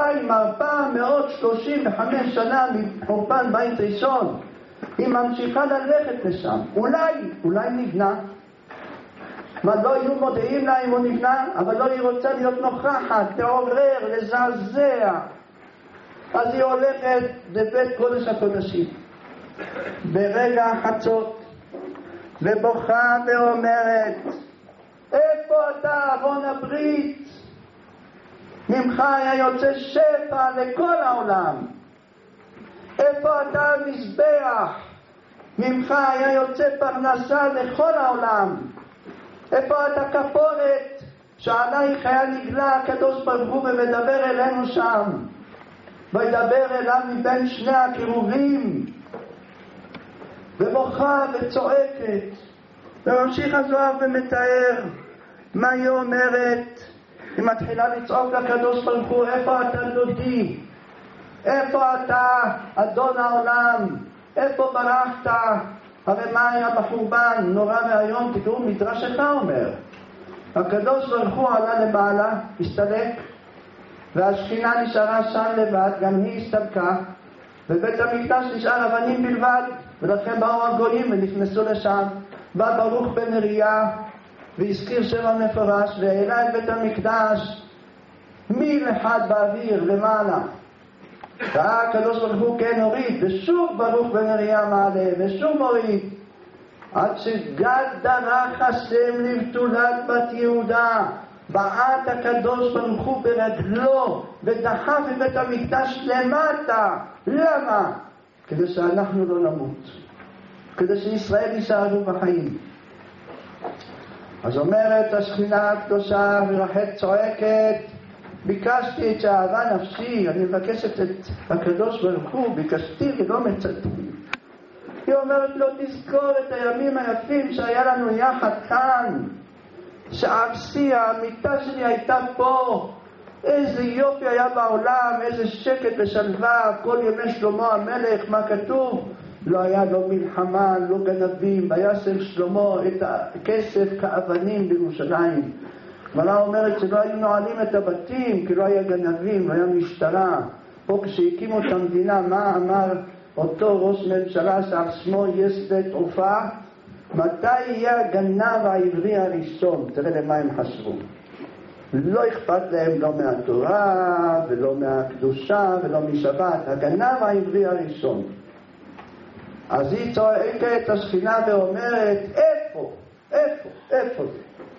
2435 שנה מחורבן בית ראשון. היא ממשיכה ללכת לשם. אולי נבנה. מה, לא יהיו מודיעים לה אם הוא נבנה, אבל לא היא רוצה להיות נוכחת, תעורר, לזעזע. אז היא הולכת לבית קודש הקודשים ברגע החצות ובוכה ואומרת, איפה אתה ארון הברית? ממך היה יוצא שפע לכל העולם. איפה אתה מזבח? ממך היה יוצא פרנסה לכל העולם. איפה אתה כפורת שעלייך היה נגלה הקדוש ברוך הוא ומדבר אלינו שם, וידבר אליו מבין שני הקירובים, ובוכה וצועקת. וממשיך הזוהר ומתאר מה היא אומרת. היא מתחילה לצעוק לקדוש ברוך הוא, איפה אתה דודי? איפה אתה אדון העולם? איפה ברחת? הרי מה היה בחורבן? נורא והיום, תקראו מדרש אחד אומר, הקדוש ברוך הוא עלה למעלה, הסתלק, והשכינה נשארה שם לבד, גם היא הסתלקה, ובית המקדש נשאר אבנים בלבד, ולכן באו הגויים ונכנסו לשם. בא ברוך בן נריה והזכיר שם המפורש והעלה את בית המקדש מיל אחד באוויר למעלה, והקדוש ברוך הוא כן הוריד, ושוב ברוך בן נריה מעלה ושוב הוריד, עד שגד דרך השם לבתולת בת יהודה. בעט הקדוש ברוך הוא ברגלו ודחף את בית המקדש למטה. למה? כדי שאנחנו לא נמות, כדי שישראל יישארו בחיים. אז אומרת השכינה הקדושה ורחל צועקת, ביקשתי את שאהבה נפשי, אני מבקשת את הקדוש ברוך הוא, ביקשתי ולא מצאתי. היא אומרת לו, תזכור את הימים היפים שהיה לנו יחד כאן, שעבסי המיטה שלי הייתה פה, איזה יופי היה בעולם, איזה שקט ושלווה, כל ימי שלמה המלך. מה כתוב? לא היה לו מלחמה, לא גנבים, וישם שלמה את הכסף כאבנים בירושלים. גמרא אומרת שלא היו נועלים את הבתים, כי לא היה גנבים, לא היה משטרה. פה כשהקימו את המדינה, מה אמר אותו ראש ממשלה שעל שמו יש שדה תעופה? מתי יהיה הגנב העברי הראשון? תראה למה הם חשבו. לא אכפת להם לא מהתורה ולא מהקדושה ולא משבת, הגנב העברי הראשון. אז היא צועקת השכינה ואומרת, איפה?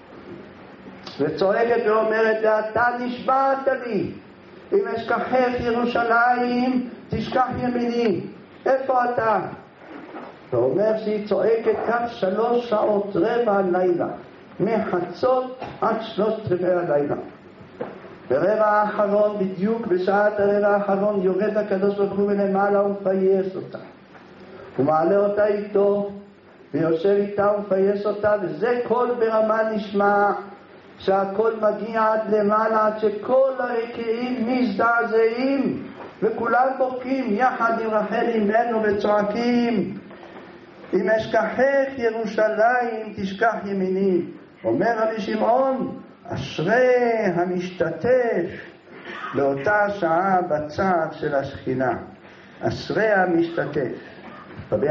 וצועקת ואומרת, ואתה נשבעת לי, אם אשכחך ירושלים תשכח ימיני, איפה אתה? ואומר שהיא צועקת כך 3 שעות רבע הלילה, מחצות עד 3/4 הלילה. ברבע האחרון, בדיוק בשעת הרבע האחרון, יורד הקדוש ברוך הוא מלמעלה ומפייס אותה. הוא מעלה אותה איתו ויושב איתה ומפייס אותה, וזה קול ברמה נשמע, שהקול מגיע עד למעלה, עד שכל הרקיעים מזדעזעים וכולם בוכים יחד עם רחל אמנו וצועקים, אם אשכחך ירושלים תשכח ימיני. אומר רבי שמעון, אשרי המשתתף באותה שעה בצער של השכינה, אשרי המשתתף. רבי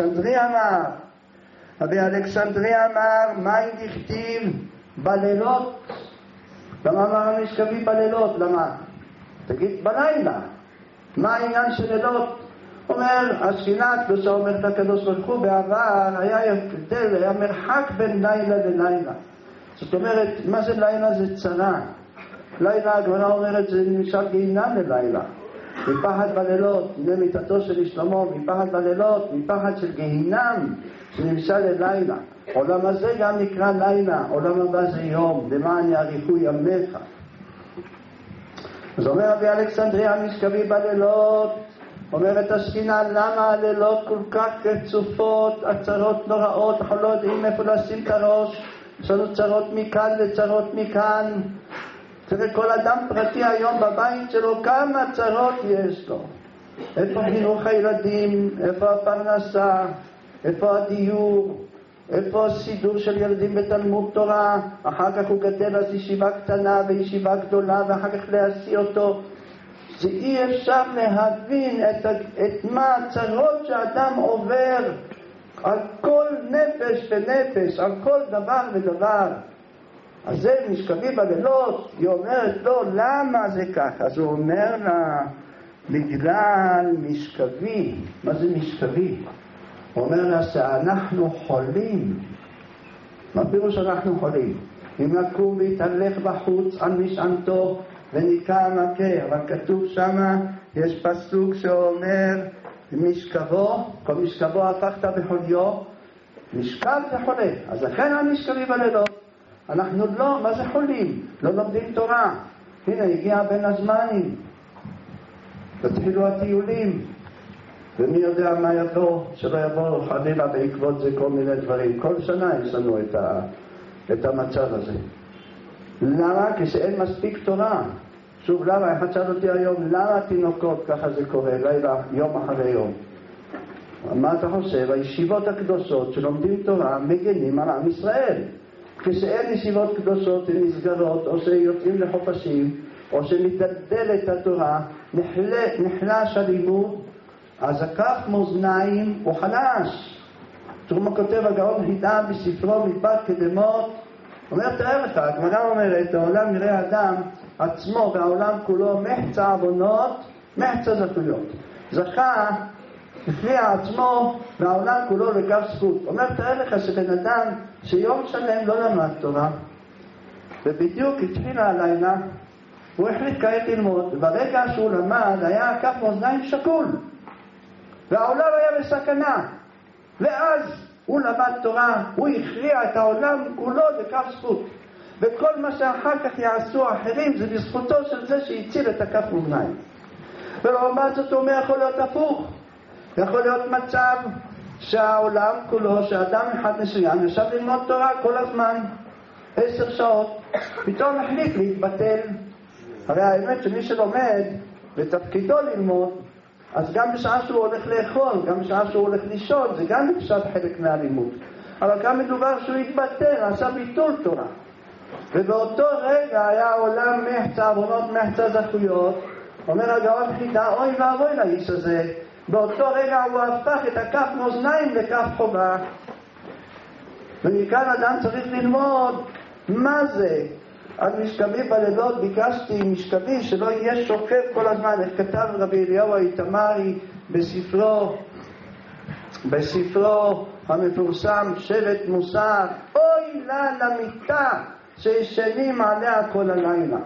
אלכסנדריה אמר, מה אם דכתיב בלילות? למה אמר המשכבי בלילות? למה? תגיד בלילה. מה העניין של לילות? אומר, השכינה הקדושה, אומרת הקדוש ברוך הוא, בעבר היה הבדל, היה מרחק בין לילה ללילה. זאת אומרת, מה זה לילה? זה צרה. לילה, הגמרא אומרת, זה נמשל גיהינם ללילה. מפחד בלילות, הנה מיתתו של שלמה, מפחד בלילות, מפחד של גיהינם, שנמשל ללילה. עולם הזה גם נקרא לילה, עולם הבא זה יום, למען יאריכו ימיך. אז אומר רבי אלכסנדריה המשכבי בלילות, אומרת השכינה, למה הלילות כל כך רצופות, הצרות נוראות, אנחנו לא יודעים איפה לשים את הראש, יש לנו צרות מכאן וצרות מכאן. תראה, כל אדם פרטי היום בבית שלו, כמה צרות יש לו. איפה חינוך הילדים, איפה הפרנסה, איפה הדיור, איפה הסידור של ילדים בתלמוד תורה, אחר כך הוא גדל אז ישיבה קטנה וישיבה גדולה, ואחר כך להשיא אותו. זה אי אפשר להבין את מה הצרות שאדם עובר על כל נפש ונפש, על כל דבר ודבר. אז זה משכבי בלילות. היא אומרת לו, למה זה ככה? אז הוא אומר לה, בגלל משכבי. מה זה משכבי? הוא אומר לה שאנחנו חולים. מה פירוש אנחנו חולים? אם נקום והתהלך בחוץ על משענתו וניקה מכה, אבל כתוב שמה, יש פסוק שאומר משכבו, כל משכבו הפכת בחוליו, משכב זה חולה. אז לכן המשכבי בלילות. אנחנו לא, מה זה חולים? לא לומדים תורה. הנה, הגיע בין הזמנים. תתחילו הטיולים. ומי יודע מה יבוא, שלא יבוא חלילה בעקבות זה כל מיני דברים. כל שנה יש לנו את המצב הזה. למה? כשאין מספיק תורה. שוב, למה? אחד שאל אותי היום, למה התינוקות ככה זה קורה, לילה, יום אחרי יום? מה אתה חושב? הישיבות הקדושות שלומדים תורה מגנים על עם ישראל. כשאין ישיבות קדושות ונסגרות, או שיוצאים לחופשים, או שמתדלדלת התורה, נחלש הלימוד, אז הכף מאזניים הוא חלש. תראו מה כותב הגאון חידה בספרו מדבר קדמות, אומר, תראה לך, הגמרא אומרת, העולם נראה אדם עצמו והעולם כולו מחצה עוונות, מחצה זכויות. זכה לפני עצמו והעולם כולו לגב זכות. אומר, תראה לך שבן אדם שיום שלם לא למד תורה, ובדיוק התחילה הלילה, הוא החליט כעת ללמוד, וברגע שהוא למד היה הכף מאזניים שקול, והעולם היה בסכנה, ואז הוא למד תורה, הוא הכריע את העולם כולו לכף זכות, וכל מה שאחר כך יעשו האחרים זה בזכותו של זה שהציל את הכף מאזניים. ולעומת זאת הוא אומר, יכול להיות הפוך, יכול להיות מצב שהעולם כולו, שאדם אחד מסוים ישב ללמוד תורה כל הזמן 10 שעות, פתאום החליט להתבטל. הרי האמת שמי שלומד ותפקידו ללמוד, אז גם בשעה שהוא הולך לאכול, גם בשעה שהוא הולך לישון, זה גם נחשב חלק מהלימוד. אבל גם מדובר שהוא התבטל, עשה ביטול תורה. ובאותו רגע היה העולם מחצה עוונות, מחצה זכויות, אומר הגאון חידה, אוי ואבוי לאיש הזה. באותו רגע הוא הפך את הכף מאזניים לכף חובה. ומכאן אדם צריך ללמוד מה זה. על משכבי בלילות ביקשתי משכבי שלא יהיה שוכב כל הזמן. איך כתב רבי אליהו האיתמרי בספרו המפורסם שבט מוסר, אוי לה למיטה שישנים עליה כל הלילה.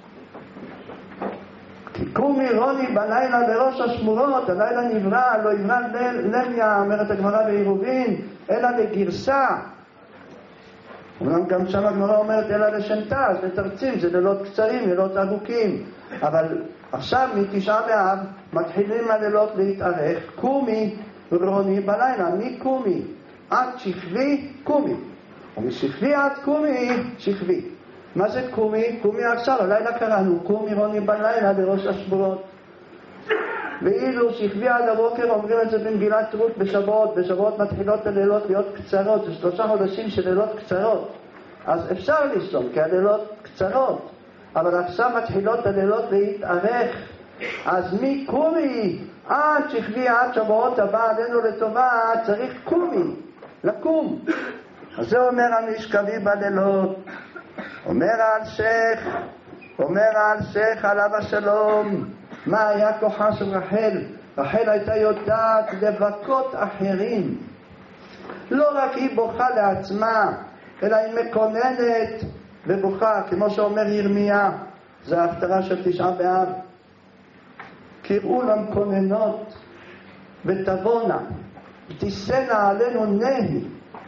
כי קומי רוני בלילה בראש השמורות, הלילה נברא, לא יברא למיה, אומרת הגמרא בעירובין, אלא לגרסה. אומנם גם שם הגמרא אומרת אלא לשנתה, זה תרצים, זה לילות קצרים, לילות ארוכים. אבל עכשיו מתשעה באב מתחילים הלילות להתארך. קומי רוני בלילה, מקומי עד שכבי, קומי. ומשכבי עד קומי, שכבי. מה זה קומי? קומי עכשיו, הלילה קראנו, קומי רוני בלילה בראש השמורות. ואילו שכבי עד הבוקר אומרים את זה במגילת רות בשבועות. בשבועות מתחילות הלילות להיות קצרות, זה 3 חודשים של לילות קצרות. אז אפשר לישון, כי הלילות קצרות. אבל עכשיו מתחילות הלילות להתארך. אז מקומי עד שכבי עד שבועות הבא עלינו לטובה, צריך קומי, לקום. אז זה אומר המשכבי בלילות. אומר על שייך עליו השלום, מה היה כוחה של רחל? רחל הייתה יודעת לבכות אחרים. לא רק היא בוכה לעצמה, אלא היא מקוננת ובוכה, כמו שאומר ירמיה, זה ההפטרה של תשעה באב. קראו למקוננות ותבונה, תישאנה עלינו נהי.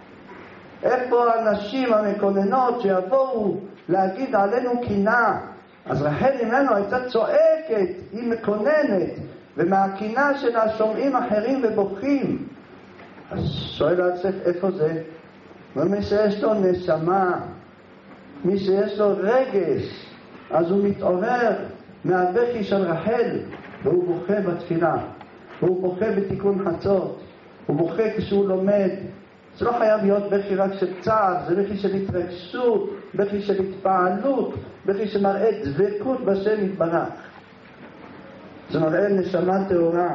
איפה הנשים המקוננות שיבואו להגיד עלינו קינה? אז רחל ממנו הייתה צועקת, היא מקוננת, ומהקינה שלה שומעים אחרים ובוכים. אז שואל הצף, איפה זה? ומי שיש לו נשמה, מי שיש לו רגש, אז הוא מתעורר מהבכי של רחל, והוא בוכה בתפילה, והוא בוכה בתיקון חצות, הוא בוכה כשהוא לומד. זה לא חייב להיות בכי רק של צער, זה בכי של התרגשות, בכי של התפעלות, בכי שמראה דבקות בשם יתברך. זה מראה נשמה טהורה.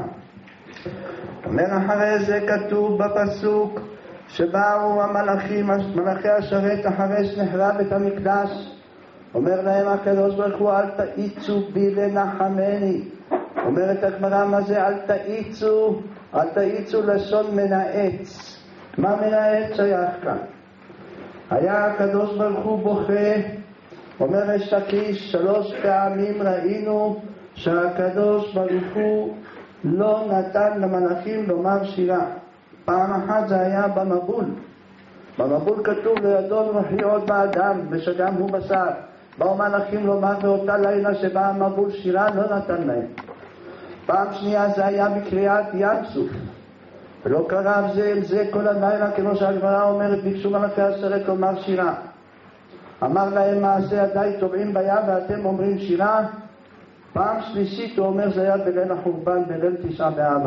אומר אחרי זה כתוב בפסוק שבאו המלאכים, מלאכי השרת אחרי שנחרב את המקדש. אומר להם הקדוש ברוך הוא, אל תאיצו בי לנחמני. אומרת הגמרא, מה זה אל תאיצו? אל תאיצו לשון מנאץ. מה מנאץ שייך כאן? היה הקדוש ברוך הוא בוכה. אומר אשתקיש, 3 פעמים ראינו שהקדוש ברוך הוא לא נתן למלאכים לומר שירה. פעם אחת זה היה במבול. במבול כתוב לידון רוחיות באדם ושגם הוא בשר. באו מלאכים לומר באותה לילה שבא המבול שירה, לא נתן להם. פעם שנייה זה היה בקריאת ים סוף. ולא קרב זה אל זה כל הלילה, כמו שהגמרא אומרת, ביקשו מלאכי השרת לומר שירה. אמר להם, מעשה ידיי טובעים בים ואתם אומרים שירה. פעם שלישית הוא אומר, זה היה בליל החורבן, בליל תשעה באב,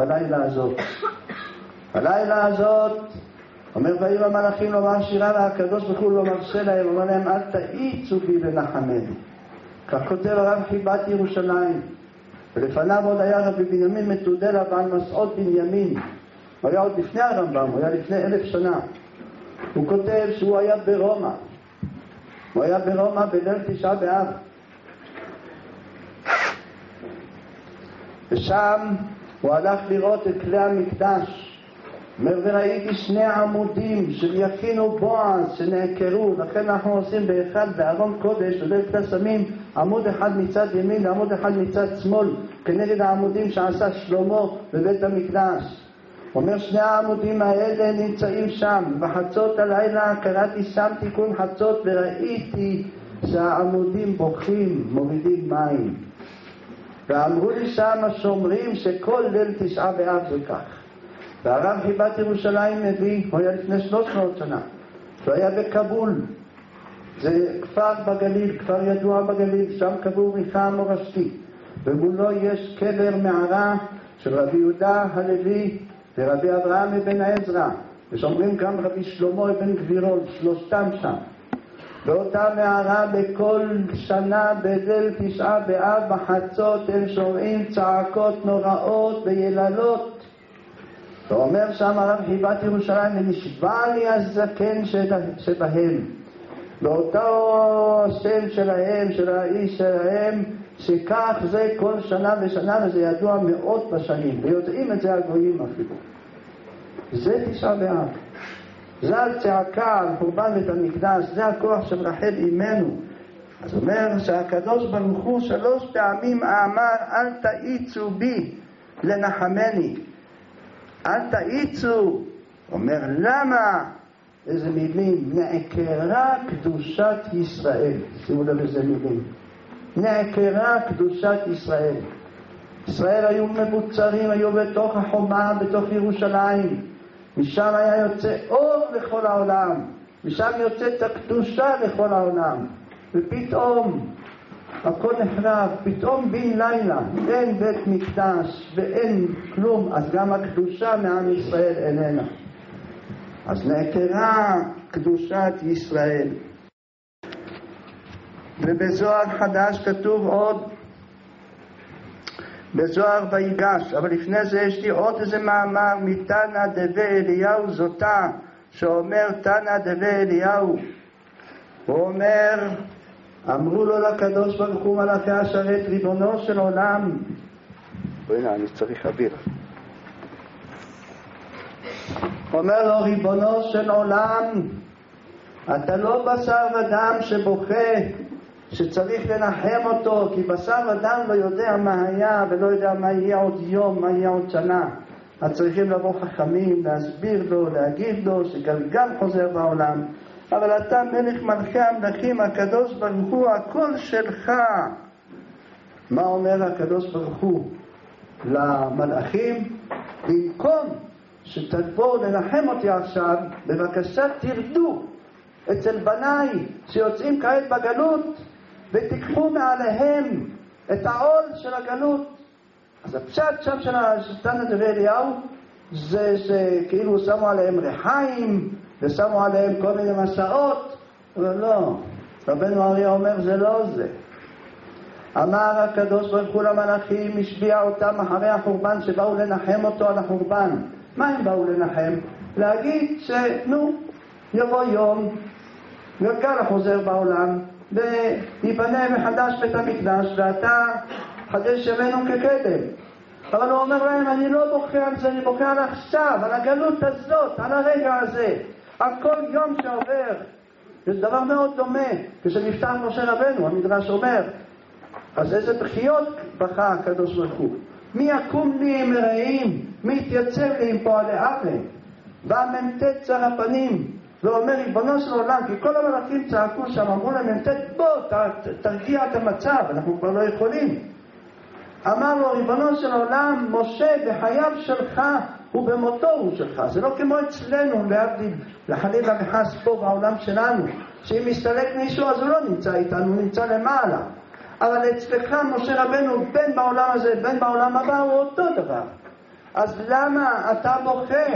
הלילה הזאת, אומר, ויהיו המלאכים לומר שירה, והקדוש ברוך הוא לא מרשה להם, אומר להם, אל תאיצו בי לנחמני. כך כותב הרב חיבת ירושלים. ולפניו עוד היה רבי בנימין מתודלה בעל מסעות בנימין. הוא היה עוד לפני הרמב"ם, הוא היה לפני 1000 שנה. הוא כותב שהוא היה ברומא. הוא היה ברומא בליל תשעה באב. ושם הוא הלך לראות את כלי המקדש. אומר, וראיתי 2 עמודים של יכינו בועז שנעקרו, לכן אנחנו עושים באחד בארון קודש, בבית כנסת שמים עמוד אחד מצד ימין ועמוד אחד מצד שמאל, כנגד העמודים שעשה שלמה בבית המקדש. אומר, 2 העמודים האלה נמצאים שם. בחצות הלילה קראתי שם תיקון חצות וראיתי שהעמודים בוכים, מורידים מים. ואמרו לי שם השומרים שכל ליל תשעה באב זה כך. והרב חיבת ירושלים מביא, הוא היה לפני 300 שנה, הוא היה בקבול, זה כפר בגליל, כפר ידוע בגליל, שם קבור מיכה המורשתי, ומולו יש קבר מערה של רבי יהודה הלוי ורבי אברהם אבן עזרא, ושומרים גם רבי שלמה אבן גבירון, 3 שם. באותה מערה בכל שנה בליל תשעה באב בחצות הם שומעים צעקות נוראות ויללות. ואומר שם הרב חיבת ירושלים, ונשבע לי הזקן שבהם, באותו שם שלהם, של האיש שלהם, שכך זה כל שנה ושנה, וזה ידוע מאות בשנים, ויודעים את זה הגויים אפילו. זה תשעה באב. זה הצעקה על חורבן בית המקדש, זה הכוח של רחל אימנו. אז אומר שהקדוש ברוך הוא 3 פעמים אמר, אל תאיצו בי לנחמני. אל תאיצו. אומר למה? איזה מילים? נעקרה קדושת ישראל. שימו לב איזה מילים. נעקרה קדושת ישראל. ישראל היו מבוצרים, היו בתוך החומה, בתוך ירושלים. משם היה יוצא אור לכל העולם, משם יוצאת הקדושה לכל העולם, ופתאום הכל נחרב, פתאום בן לילה, אין בית מקדש ואין כלום, אז גם הקדושה מעם ישראל איננה. אז נעקרה קדושת ישראל. ובזוהר חדש כתוב עוד, בזוהר ויגש, אבל לפני זה יש לי עוד איזה מאמר מתנא דבי אליהו זוטה, שאומר תנא דבי אליהו, הוא אומר, אמרו לו לקדוש ברוך הוא מלאכי השרת, ריבונו של עולם, הנה אני צריך אוויר, אומר לו ריבונו של עולם, אתה לא בשר ודם שבוכה, שצריך לנחם אותו, כי בשר ודם לא יודע מה היה ולא יודע מה יהיה עוד יום, מה יהיה עוד שנה. אז צריכים לבוא חכמים, להסביר לו, להגיד לו שגלגל חוזר בעולם. אבל אתה מלך מלכי המלכים, הקדוש ברוך הוא, הכל שלך. מה אומר הקדוש ברוך הוא למלאכים? במקום שתבואו לנחם אותי עכשיו, בבקשה תרדו אצל בניי שיוצאים כעת בגלות, ותיקחו מעליהם את העול של הגלות. אז הפשט שם של תנא דבי אליהו זה שכאילו שמו עליהם רחיים ושמו עליהם כל מיני מסעות, אבל לא, רבנו אריה אומר זה לא זה. אמר הקדוש ברוך הוא למלאכים, השביע אותם אחרי החורבן שבאו לנחם אותו על החורבן. מה הם באו לנחם? להגיד שנו יבוא יום גלגל חוזר בעולם ויבנה מחדש בית המקדש ואתה חדש ימינו כקדם. אבל הוא אומר להם, אני לא בוכה על זה, אני בוכה על עכשיו, על הגלות הזאת, על הרגע הזה, על כל יום שעובר. זה דבר מאוד דומה כשנפטר משה רבנו, המדרש אומר, אז איזה בחיות בכה הקדוש ברוך הוא. מי יקום לי עם רעים, מי יתייצב לי עם פועלי עוול? בא מ"ט צר הפנים ואומר, ריבונו של עולם, כי כל המלאכים צעקו שם, אמרו להם, מ"ט בוא, תרגיע את המצב, אנחנו כבר לא יכולים. אמר לו, ריבונו של עולם, משה בחייו שלך ובמותו הוא שלך. זה לא כמו אצלנו, להבדיל, לחלילה וחס פה בעולם שלנו, שאם מסתלק מישהו אז הוא לא נמצא איתנו, הוא נמצא למעלה. אבל אצלך משה רבנו, בין בעולם הזה, בין בעולם הבא, הוא אותו דבר. אז למה אתה בוכה?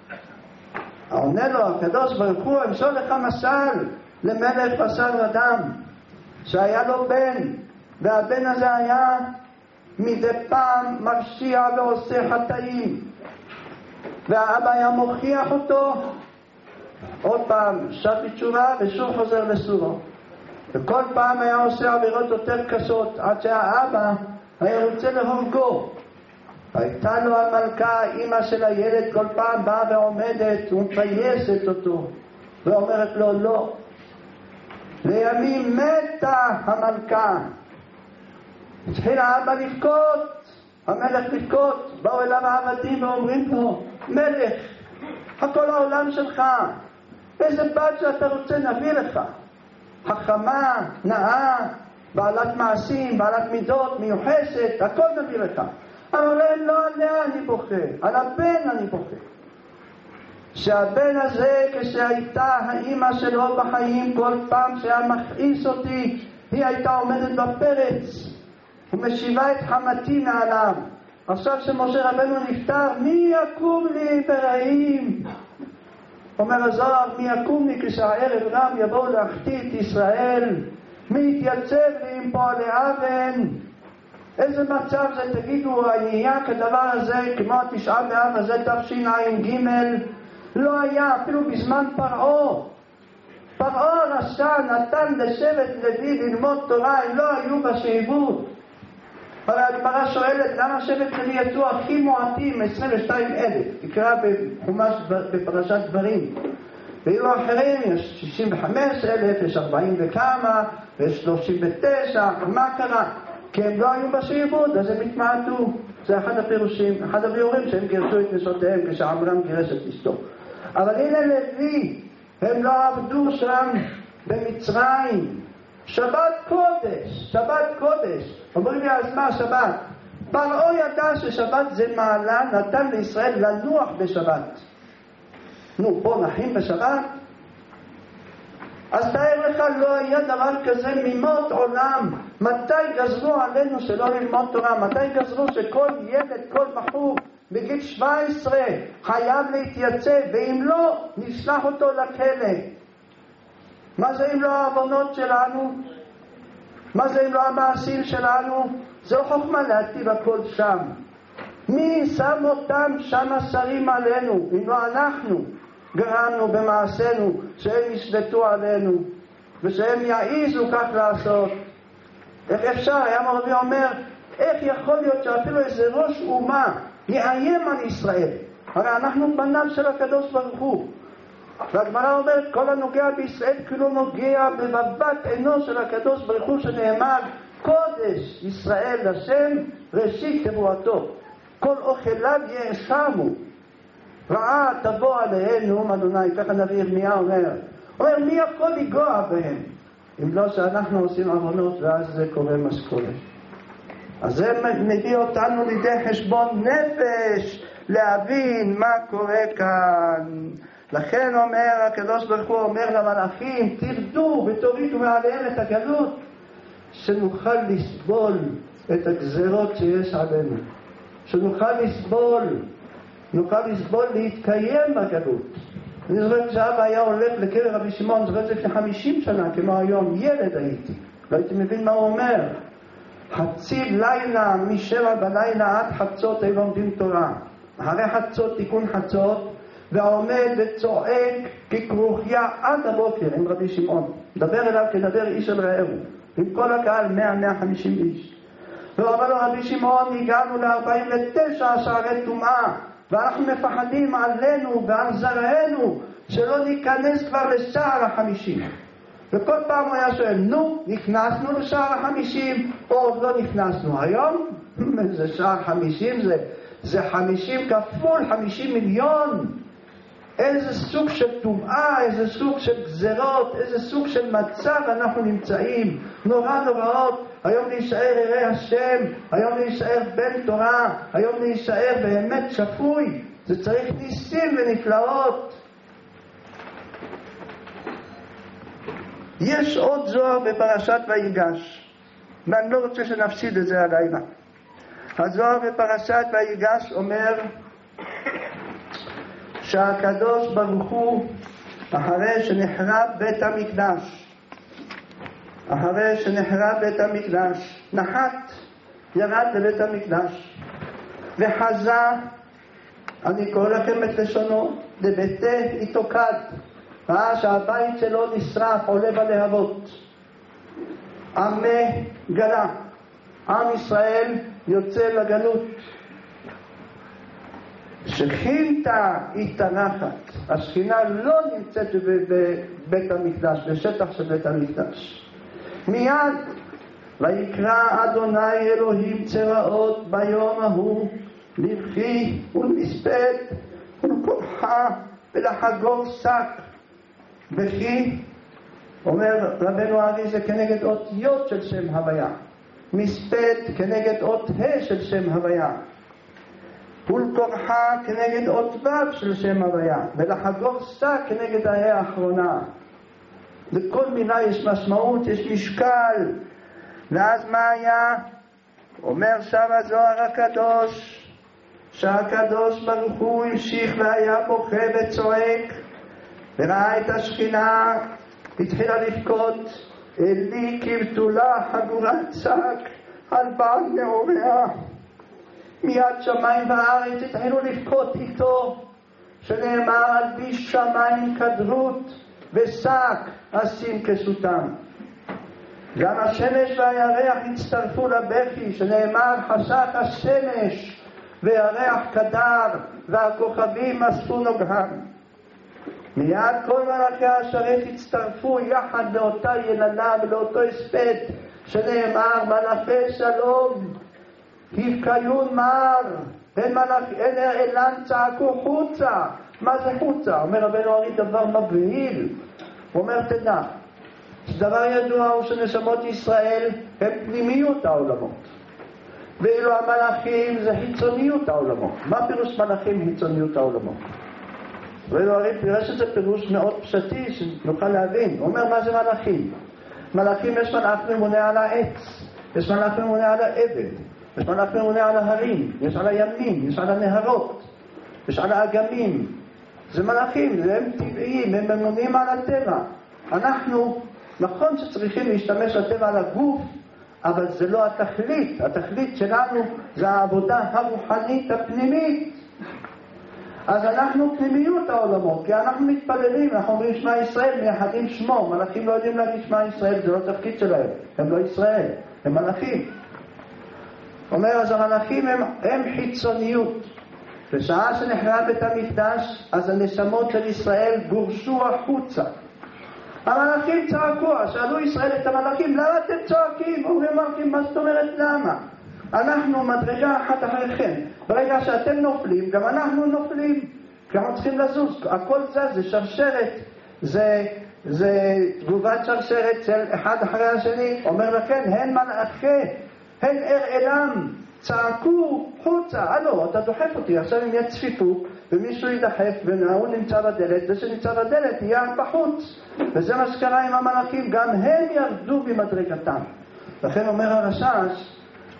עונה לו הקדוש ברוך הוא, אמשול לך משל למלך בשר ודם, שהיה לו בן, והבן הזה היה מדי פעם מרשיע ועושה חטאים, והאבא היה מוכיח אותו, עוד פעם שב בתשובה ושוב חוזר לסורו, וכל פעם היה עושה עבירות יותר קשות, עד שהאבא היה רוצה להורגו. הייתה לו המלכה, אמא של הילד, כל פעם באה ועומדת ומפייסת אותו ואומרת לו לא. לימים מתה המלכה, התחיל האבא לבכות, המלך לבכות. באו אליו העבדים ואומרים לו, מלך, הכל העולם שלך, איזה בת שאתה רוצה נביא לך, חכמה, נאה, בעלת מעשים, בעלת מידות, מיוחסת, הכל נביא לך. אבל לא עליה אני בוכה, על הבן אני בוכה. שהבן הזה, כשהייתה האמא שלו בחיים, כל פעם שהיה מכעיס אותי, היא הייתה עומדת בפרץ ומשיבה את חמתי מעליו. עכשיו שמשה רבנו נפטר, מי יקום לי ברעים? אומר הזוהר, מי יקום לי כשהערב רב יבואו להחטיא את ישראל? מי יתייצב לי עם פועלי אבן? איזה מצב זה, תגידו, היה כדבר הזה, כמו התשעה באב הזה, תשע"ג, לא היה אפילו בזמן פרעה. פרעה רשע, נתן לשבט לוי ללמוד תורה, הם לא היו בשעבוד. אבל הגמרא שואלת, למה שבט לוי יצאו הכי מועטים, 22,000, תקרא בחומש בפרשת דברים. ואילו אחרים, יש 65,000, יש 40 וכמה, ויש 39, מה קרה? כי הם לא היו בשעבוד, אז הם התמעטו. זה אחד הפירושים, אחד הביאורים שהם גירשו את נשותיהם כשעמרם גירש את אשתו. אבל הנה לוי, הם לא עבדו שם במצרים. שבת קודש, שבת קודש. אומרים לי, אז מה שבת? פרעה ידע ששבת זה מעלה, נתן לישראל לנוח בשבת. נו, בוא נחים בשבת? אז תאר לך, לא היה דבר כזה ממות עולם. מתי גזרו עלינו שלא ללמוד תורה? מתי גזרו שכל ילד, כל בחור בגיל 17 חייב להתייצב, ואם לא, נשלח אותו לכלא? מה זה אם לא העוונות שלנו? מה זה אם לא המעשים שלנו? זו חוכמה להטיב הכל שם. מי שם אותם שם השרים עלינו? אם לא אנחנו גרמנו במעשינו שהם ישלטו עלינו ושהם יעיזו כך לעשות. איך אפשר? היה מרבי אומר, איך יכול להיות שאפילו איזה ראש אומה יאיים על ישראל? הרי אנחנו בניו של הקדוש ברוך הוא. והגמרא אומרת, כל הנוגע בישראל כאילו נוגע בבבת עינו של הקדוש ברוך הוא, שנאמר, קודש ישראל השם ראשית תבואתו, כל אוכליו יאסמו, רעה תבוא עלינו אדוני. ככה נביא ירמיה אומר, מי יכול לגוע בהם? אם לא שאנחנו עושים עוונות, ואז זה קורה מה שקורה. אז זה מביא אותנו לידי חשבון נפש, להבין מה קורה כאן. לכן אומר הקדוש ברוך הוא, אומר למלאכים, תרדו ותורידו מעליהם את הגלות, שנוכל לסבול את הגזרות שיש עלינו, שנוכל לסבול, להתקיים בגלות. אני זוכר כשאבא היה הולך לקבר רבי שמעון, זוכר את זה לפני 50 שנה, כמו היום, ילד הייתי, לא הייתי מבין מה הוא אומר. חצי לילה, משבע בלילה עד חצות היו לומדים תורה. אחרי חצות, תיקון חצות, ועומד וצועק ככרוכיה עד הבוקר עם רבי שמעון. דבר אליו כדבר איש אל רעהו, עם כל הקהל 100-150 איש. ואומר לו רבי שמעון, הגענו ל-49 שערי טומאה, ואנחנו מפחדים עלינו ועל זרענו שלא ניכנס כבר לשער 50. וכל פעם הוא היה שואל, נו, נכנסנו לשער 50 או עוד לא נכנסנו? היום זה שער 50, זה 50 כפול 50 מיליון. איזה סוג של טומאה, איזה סוג של גזרות, איזה סוג של מצב אנחנו נמצאים. נורא נוראות. היום להישאר ירא השם, היום להישאר בן תורה, היום להישאר באמת שפוי, זה צריך ניסים ונפלאות. יש עוד זוהר בפרשת ויגש, ואני לא רוצה שנפסיד את זה הלילה. הזוהר בפרשת ויגש אומר שהקדוש ברוך הוא, אחרי שנחרב בית המקדש, נחת, ירד לבית המקדש וחזה, אני קורא לכם את לשונו, לביתה איתוקד, ראה שהבית שלו נשרף, עולה בלהבות. עמי גלה, עם ישראל יוצא לגלות. שכינתה התנחת, השכינה לא נמצאת בבית המקדש, בשטח של בית המקדש. מיד ויקרא אדוני אלוהים צבאות ביום ההוא לבכי ולמספד ולקומחה ולחגור שק. בכי, אומר רבנו הארי, זה כנגד אותיות של שם הוויה, מספד כנגד אות ה' של שם הוויה, ולקומחה כנגד אות ו' של שם הוויה, ולחגור שק כנגד הה' האחרונה. לכל מילה יש משמעות, יש משקל. ואז מה היה? אומר שם הזוהר הקדוש, שהקדוש ברוך הוא המשיך והיה בוכה וצועק, וראה את השכינה, התחילה לבכות, אלי כבתולה חגורת שק על בעל נעוריה. מיד שמיים וארץ התחילו לבכות איתו, שנאמר על בי שמיים כדרות ושק אשים כסותם. גם השמש והירח הצטרפו לבכי, שנאמר חשך השמש והירח קדר והכוכבים אספו נוגהם. מיד כל מלאכי השרת הצטרפו יחד לאותה יללה ולאותו הספד, שנאמר מלאכי שלום הבקיון מר, הנה אילן צעקו חוצה. מה זה חוצה? אומר רבנו ארי דבר מבהיל. הוא אומר תדע, דבר ידוע הוא שנשמות ישראל הם פנימיות העולמות, ואילו המלאכים זה חיצוניות העולמות. מה פירוש מלאכים חיצוניות העולמות? רבנו ארי פירש את זה פירוש מאוד פשטי שנוכל להבין. הוא אומר מה זה מלאכים? מלאכים, יש מלאך ממונה על העץ, יש מלאך ממונה על האבן, יש מלאך ממונה על ההרים, יש על הימים, יש על הנהרות, יש על האגמים. זה מלאכים, הם טבעיים, הם ממונים על הטבע. אנחנו, נכון שצריכים להשתמש לטבע על הגוף, אבל זה לא התכלית. התכלית שלנו זה העבודה הרוחנית הפנימית. אז אנחנו פנימיות העולמות, כי אנחנו מתפללים, אנחנו אומרים שמע ישראל, מייחדים שמו. מלאכים לא יודעים להגיד שמע ישראל, זה לא תפקיד שלהם, הם לא ישראל, הם מלאכים. אומר, אז המלאכים הם חיצוניות. בשעה שנחרב בית המקדש, אז הנשמות של ישראל גורשו החוצה. המלאכים צעקו, שאלו ישראל את המלאכים, למה אתם צועקים? אומרים מלאכים, מה זאת אומרת למה? אנחנו מדרגה אחת אחריכם. ברגע שאתם נופלים, גם אנחנו נופלים. כי אנחנו צריכים לזוז. הכל זה שרשרת. זה תגובת שרשרת של אחד אחרי השני. אומר לכם, הן מלאכי, הן ארעלם, צעקו חוצה. הלו, אתה דוחף אותי. עכשיו אם יהיה צפיפות, ומישהו ידחף, והוא נמצא בדלת, זה שנמצא בדלת יהיה בחוץ. וזה מה שקרה עם המלאכים. גם הם ירדו במדרגתם. לכן אומר הרש"ש,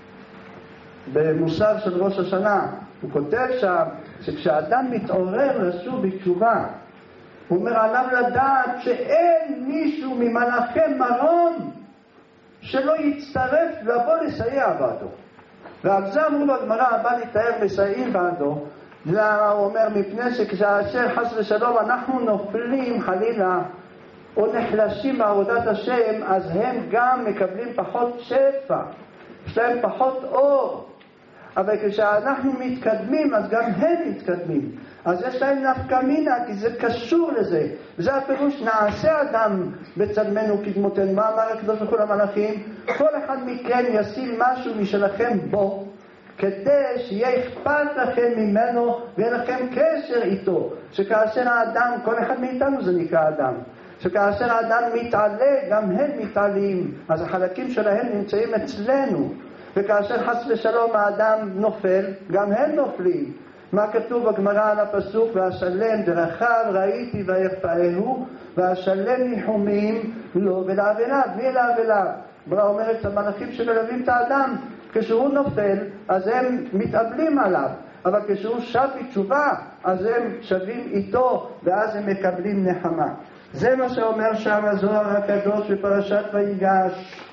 במוסר של ראש השנה, הוא כותב שם שכשאדם מתעורר לשוב בתשובה, הוא אומר עליו לדעת שאין מישהו ממלאכי מרום שלא יצטרף לבוא לסייע בעדו. ועל זה אמרו לו הגמרא, הבא לתאר מסייעים בעדו. למה? הוא אומר מפני שכשאשר חס ושלום אנחנו נופלים חלילה או נחלשים בעבודת השם, אז הם גם מקבלים פחות שפע, יש להם פחות אור. אבל כשאנחנו מתקדמים, אז גם הם מתקדמים. אז יש להם נפקא מינה, כי זה קשור לזה. וזה הפירוש, נעשה אדם בצלמנו כדמותנו. מה אמר הקדוש ברוך הוא למלאכים? כל אחד מכם ישים משהו משלכם בו, כדי שיהיה אכפת לכם ממנו ויהיה לכם קשר איתו. שכאשר האדם, כל אחד מאיתנו זה נקרא אדם, שכאשר האדם מתעלה, גם הם מתעלים. אז החלקים שלהם נמצאים אצלנו. וכאשר חס ושלום האדם נופל, גם הם נופלים. מה כתוב בגמרא על הפסוק? והשלם דרכיו ראיתי ויפעהו, והשלם ניחומים לו ולאבליו. מי לאבליו? הגמרא אומרת המלאכים שמלווים את האדם, כשהוא נופל אז הם מתאבלים עליו, אבל כשהוא שב בתשובה אז הם שווים איתו, ואז הם מקבלים נחמה. זה מה שאומר שם הזוהר הקדוש בפרשת ויגש.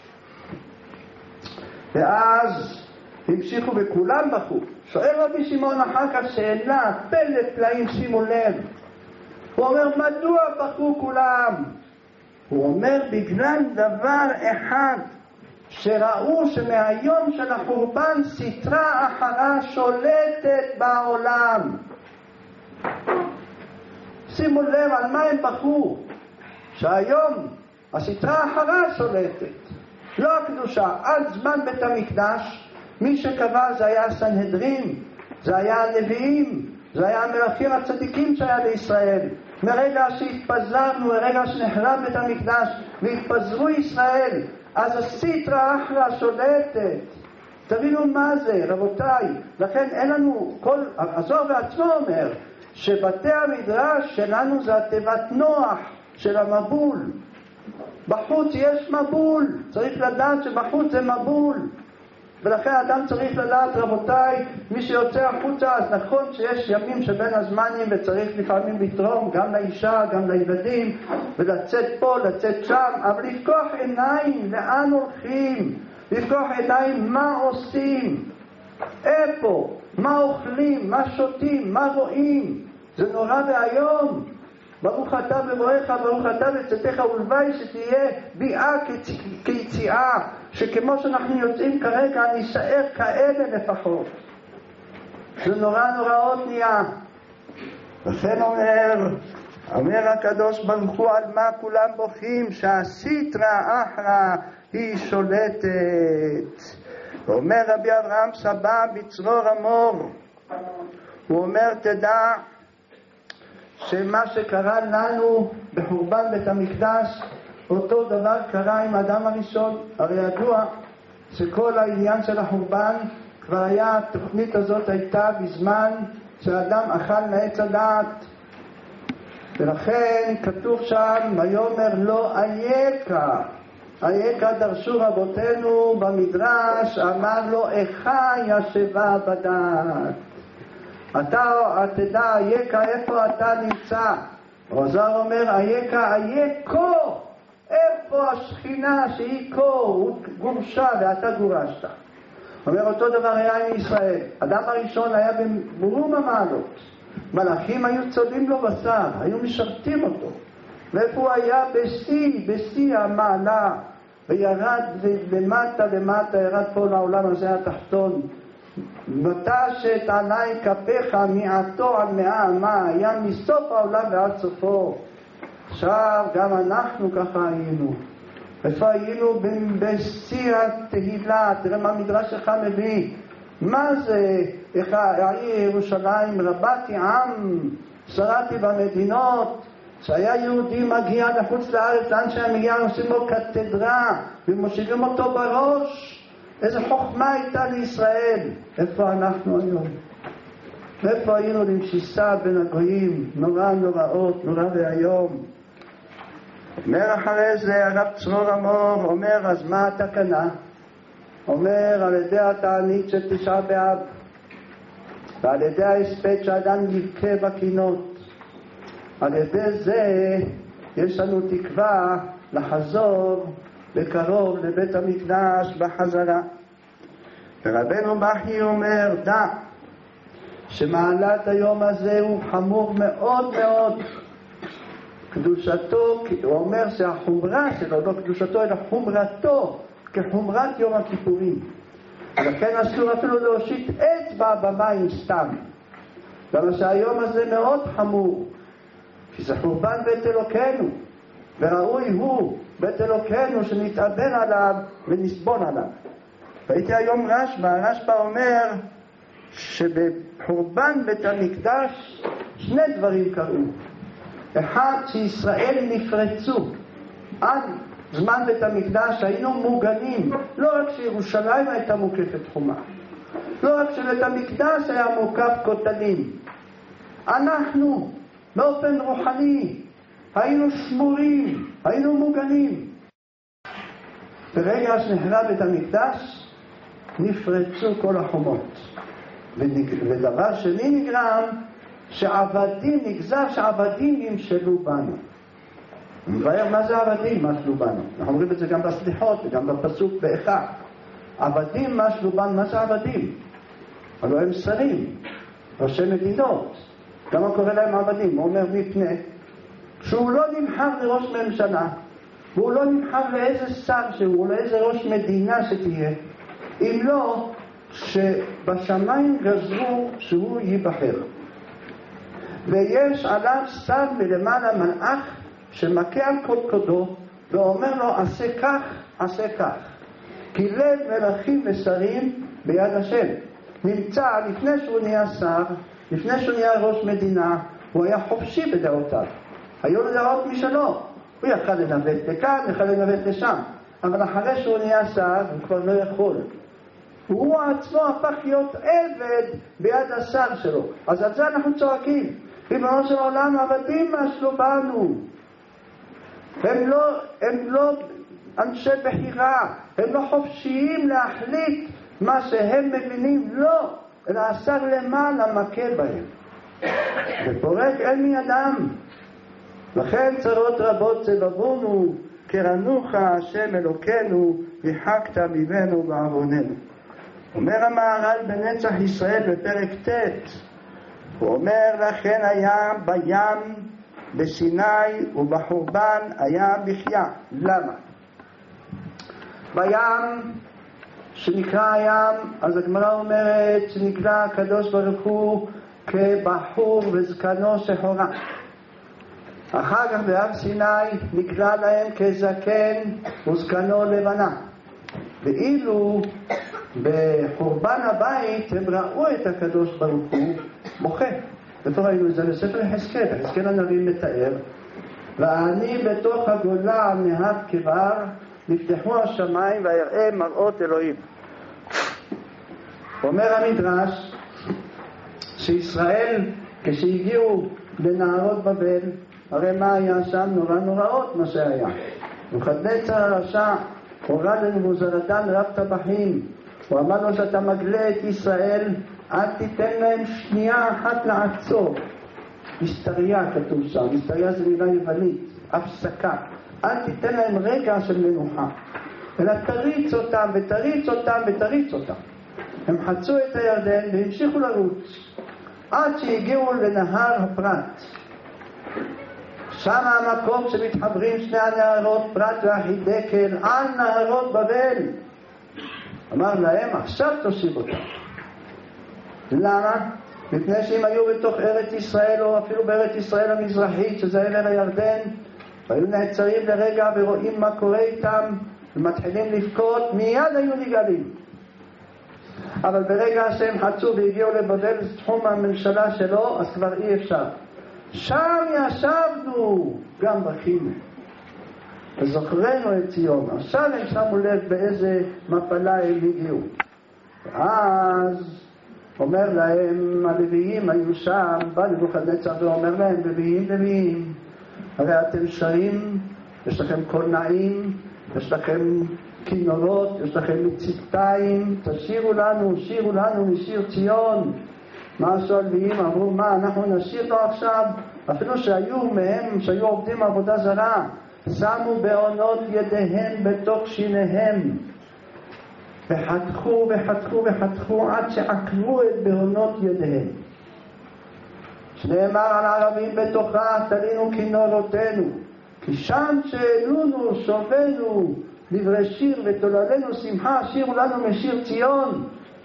ואז המשיכו וכולם בכו. שואל רבי שמעון אחר כך שאלה, פלא פלאים, שימו לב. הוא אומר, מדוע בכו כולם? הוא אומר, בגלל דבר אחד, שראו שמהיום של החורבן סטרה אחרה שולטת בעולם. שימו לב על מה הם בכו. שהיום הסטרה אחרה שולטת. לא הקדושה. עד זמן בית המקדש, מי שקבע זה היה הסנהדרין, זה היה הנביאים, זה היה המלכים הצדיקים שהיה לישראל. מרגע שהתפזרנו, מרגע שנחרב בית המקדש והתפזרו ישראל, אז הסטרה אחרא שולטת. תבינו מה זה, רבותיי. לכן אין לנו כל, הזוהר בעצמו אומר שבתי המדרש שלנו זה התיבת נוח של המבול. בחוץ יש מבול, צריך לדעת שבחוץ זה מבול. ולכן אדם צריך לדעת, רבותיי, מי שיוצא החוצה, אז נכון שיש ימים שבין הזמנים וצריך לפעמים לתרום גם לאישה, גם לילדים, ולצאת פה, לצאת שם, אבל לפקוח עיניים, לאן הולכים? לפקוח עיניים, מה עושים? איפה? מה אוכלים? מה שותים? מה רואים? זה נורא והיום. ברוך אתה בבואך, ברוך אתה בצאתך, ולוואי שתהיה ביאה כיציאה, שכמו שאנחנו יוצאים כרגע נישאר כאלה לפחות. זה נורא עוד נהיה. לכן אומר הקדוש ברוך הוא, על מה כולם בוכים? שהסיטרא אחרא היא שולטת. אומר רבי אברהם סבא בצרור המור, הוא אומר, תדע שמה שקרה לנו בחורבן בית המקדש, אותו דבר קרה עם האדם הראשון. הרי ידוע שכל העניין של החורבן כבר היה, התוכנית הזאת הייתה בזמן שהאדם אכל מעץ הדעת, ולכן כתוב שם, ויאמר לא אייכה. אייכה דרשו רבותינו במדרש, אמר לו איכה ישבה בדעת. אתה תדע אייכה איפה אתה נמצא. רוזר אומר אייכה אייקו, איפה השכינה שהיא כה, הוא גורשה ואתה גורשת. אומר אותו דבר היה עם ישראל. אדם הראשון היה במרום המעלות, מלאכים היו צודים לו בשר, היו משרתים אותו, ואיפה הוא היה? בשיא המעלה, וירד למטה, ירד פה לעולם הזה התחתון. נטש את עיני כפיך מעטו על מאה אמה, היה מסוף העולם ועד סופו. עכשיו גם אנחנו ככה היינו. איפה היינו? בשיא התהילה. תראה מה המדרש שלך מביא. מה זה? העיר ירושלים רבתי עם, שרתי במדינות. שהיה יהודי מגיע לחוץ לארץ, לאן שהם מגיעים, עושים לו קתדרה ומושיבים אותו בראש. איזה חוכמה הייתה לישראל. איפה אנחנו היום? איפה היינו למשיסה בין הגויים? נוראות, נורא והיום. אומר אחרי זה הרב צרור המור, אומר אז מה התקנה? אומר על ידי התענית של תשעה באב, ועל ידי ההספד שאדם יבכה בקינות, על ידי זה יש לנו תקווה לחזור בקרוב לבית המקדש בחזרה. ורבנו בכי אומר, דע שמעלת היום הזה הוא חמור מאוד מאוד. קדושתו, הוא אומר שהחומרה שלו, לא קדושתו אלא חומרתו, כחומרת יום הכיפורים. ולכן אסור אפילו להושיט אצבע במים סתם. למה שהיום הזה מאוד חמור, כי זה חורבן בית אלוקינו, וראוי הוא בית אלוקינו שנתאבן עליו ונסבון עליו. והייתי היום רשב"א אומר שבחורבן בית המקדש שני דברים קרו. אחד, שישראל נפרצו. עד זמן בית המקדש היינו מוגנים. לא רק שירושלים הייתה מוקפת חומה, לא רק שבית המקדש היה מוקף כותלים, אנחנו באופן רוחני היינו שמורים, היינו מוגנים. ברגע שנחרב בית המקדש נפרצו כל החומות. ודבר שני נגרם, שעבדים, נגזר שעבדים ימשלו בנו. מבאר מה זה עבדים משלו בנו? אנחנו אומרים את זה גם בסליחות וגם בפסוק באחד. עבדים משלו בנו, מה זה עבדים? הלוא הם שרים, ראשי מדינות. למה קורא להם עבדים? הוא אומר מפני שהוא לא נבחר לראש ממשלה, והוא לא נבחר לאיזה שר שהוא, לאיזה ראש מדינה שתהיה, אם לא שבשמיים גזרו שהוא ייבחר. ויש עליו שר מלמעלה מלאך שמכה על קודקודו ואומר לו עשה כך, עשה כך. כי לב מלכים ושרים ביד השם. נמצא לפני שהוא נהיה שר, לפני שהוא נהיה ראש מדינה, הוא היה חופשי בדעותיו. היו לו דעות משלו. הוא יכל לנווט לכאן, יכל לנווט לשם. אבל אחרי שהוא נהיה שר, הוא כבר לא יכול. הוא עצמו הפך להיות עבד ביד השר שלו. אז על זה אנחנו צועקים. ריבונו של עולם, עבדים משלו בנו. הם לא אנשי בחירה, הם לא חופשיים להחליט מה שהם מבינים לא, אלא השר למעלה מכה בהם ופורק אל מידם. לכן צרות רבות סבבונו, קרנוך השם אלוקינו, יחקת ממנו בעווננו. אומר המהר"ל בנצח ישראל בפרק ט', הוא אומר לכן היה בים בסיני ובחורבן היה בחייה. למה? בים שנקרא הים, אז הגמרא אומרת שנקרא הקדוש ברוך הוא כבחור וזקנו שחורה. אחר כך בהר סיני נקרא להם כזקן וזקנו לבנה. ואילו בחורבן הבית הם ראו את הקדוש ברוך הוא בוכה. בתור ראינו את זה בספר יחזקאל. יחזקאל הנביא מתאר, ואני בתוך הגולה נהב כבר, נפתחו השמיים ויראה מראות אלוהים. אומר המדרש שישראל כשהגיעו לנהרות בבל, הרי מה היה שם? נורא נוראות מה שהיה. נבוכדנצר הרשע הורה לנבוזראדן רב טבחים, הוא אמר לו שאתה מגלה את ישראל, אל תיתן להם שנייה אחת לעצור. היסטריה כתוב שם, היסטריה זה מילה יוונית, הפסקה. אל תיתן להם רגע של מנוחה, אלא תריץ אותם ותריץ אותם ותריץ אותם. הם חצו את הירדן והמשיכו לרוץ עד שהגיעו לנהר הפרת. שם המקום שמתחברים שני הנהרות, פרת והחידקל, על נהרות בבל. אמר להם, עכשיו תושיב אותם. למה? מפני שהם היו בתוך ארץ ישראל, או אפילו בארץ ישראל המזרחית, שזה עבר הירדן, והיו נעצרים לרגע ורואים מה קורה איתם, ומתחילים לבכות, מיד היו נגאלים. אבל ברגע שהם חצו והגיעו לבבל, תחום הממשלה שלו, אז כבר אי אפשר. שם ישבנו, גם בכינו, וזוכרנו את ציון. עכשיו הם שמו לב באיזה מפלה הם הגיעו. ואז אומר להם, הלוויים היו שם, בא נבוכדנצר ואומר להם, לוויים, הרי אתם שרים, יש לכם קולנעים, יש לכם כינורות, יש לכם מציתיים, תשירו לנו, שירו לנו משיר ציון. מה עשו הלוויים? אמרו, מה, אנחנו נשיר לו עכשיו? אפילו שהיו מהם, שהיו עובדים עבודה זרה, שמו בעונות ידיהם בתוך שיניהם, וחתכו וחתכו וחתכו עד שעקרו את בעונות ידיהם. שנאמר על הערבים בתוכה, תלינו כינורותינו, כי שם שאלונו שובנו דברי שיר ותוללנו שמחה, שירו לנו משיר ציון.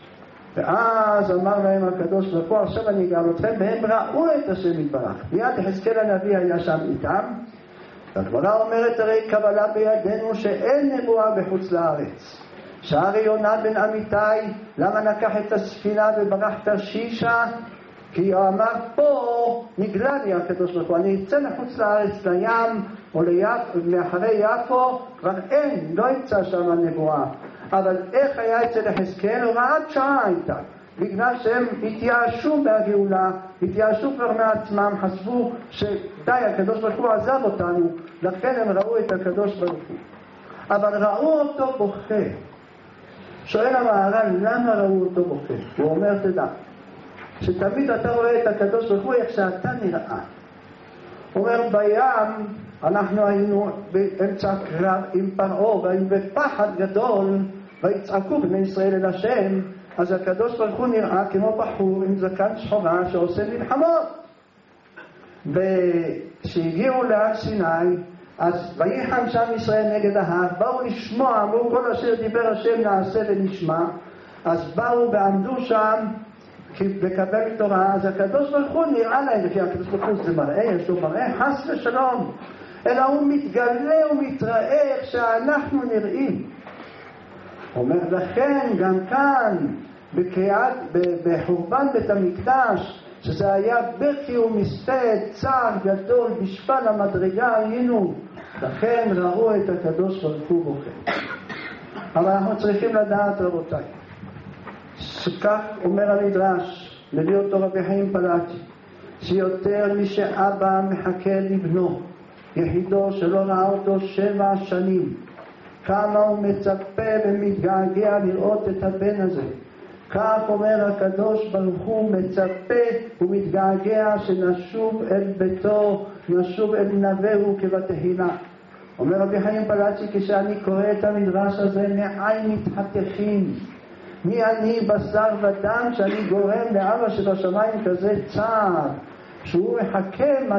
ואז אמר להם הקדוש ברוך הוא, עכשיו אני אגאל אתכם, והם ראו את השם יתברך. מיד יחזקאל הנביא היה שם איתם, והגמרא אומרת, הרי קבלה בידינו שאין נבואה בחוץ לארץ. שהרי יונה בן אמיתי, למה לקח את הספינה וברח תרשישה? כי הוא אמר, פה נגלה לי הקדוש ברוך הוא, אני אצא לחוץ לארץ, לים או מאחרי יפו, כבר אין, לא ימצא שם הנבואה. אבל איך היה אצל יחזקאל? הוראת שעה הייתה, בגלל שהם התייאשו מהגאולה, התייאשו כבר מעצמם, חשבו שדי, הקדוש ברוך הוא עזב אותנו, לכן הם ראו את הקדוש ברוך הוא. אבל ראו אותו בוכה. שואל המהר"ל, למה ראו אותו בוכה? הוא אומר, תדע, שתמיד אתה רואה את הקדוש ברוך הוא איך שאתה נראה. הוא אומר, בים אנחנו היינו באמצע קרב עם פרעה, והיינו בפחד גדול, ויצעקו בני ישראל אל השם, אז הקדוש ברוך הוא נראה כמו בחור עם זקן שחורה שעושה מלחמות. וכשהגיעו להר סיני, אז ויחן שם ישראל נגד ההר, באו לשמוע, אמרו כל אשר דיבר השם נעשה ונשמע, אז באו ועמדו שם לקבל תורה. אז הקדוש ברוך הוא נראה להם, לפי הקדוש ברוך הוא זה מראה, יש לו מראה חס ושלום, אלא הוא מתגלה ומתראה איך שאנחנו נראים. אומר לכן גם כאן בחורבן בית המקדש, שזה היה בכי ומספד, צער גדול, בשפל המדרגה היינו, לכן ראו את הקדוש ברוך הוא בוכה. אבל אנחנו צריכים לדעת, רבותיי, שכך אומר המדרש, מביא אותו רבי חיים פלאטי, שיותר משאבא מחכה לבנו, יחידו שלא ראה אותו 7 שנים, כמה הוא מצפה ומתגעגע לראות את הבן הזה. כך אומר הקדוש ברוך הוא, מצפה ומתגעגע שנשוב אל ביתו, נשוב אל נווהו כבתהילה. אומר רבי חיים פלאצ'י, כשאני קורא את המדרש הזה, מאין מתחתכים? מי אני בשר ודם שאני גורם לאבא שבשמיים כזה צער, שהוא מחכה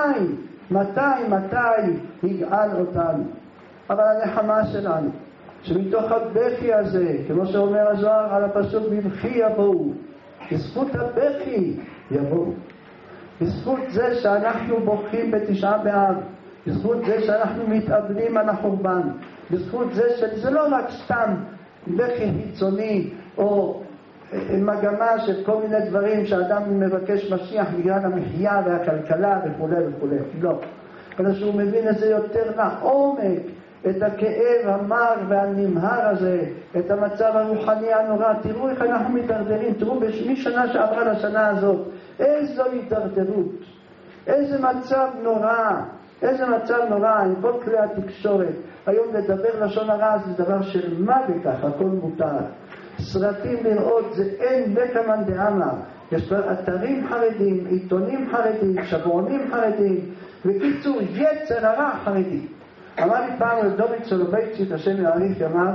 מתי יגאל אותנו. אבל הנחמה שלנו, שמתוך הבכי הזה, כמו שאומר הזוהר על הפסוק, בבכי יבואו, בזכות הבכי יבואו, בזכות זה שאנחנו בוכים בתשעה באב, בזכות זה שאנחנו מתאבלים על החורבן, בזכות זה שזה לא רק סתם בכי חיצוני או מגמה של כל מיני דברים שאדם מבקש משיח בגלל המחיה והכלכלה וכו' וכו', לא, אלא שהוא מבין את זה יותר לעומק, את הכאב המר והנמהר הזה, את המצב הרוחני הנורא. תראו איך אנחנו מתדרדרים, תראו משנה שעברה לשנה הזאת, איזו התדרדרות, איזה מצב נורא, עם כל כלי התקשורת. היום לדבר לשון הרע זה דבר של מה בכך, הכל מותר. סרטים לראות זה אין בקמן דאמר, יש כבר אתרים חרדים, עיתונים חרדים, שבועונים חרדים, בקיצור יצר הרע חרדי. אמר לי פעם דוד סולובייצ'יק, השם יאריך ימיו,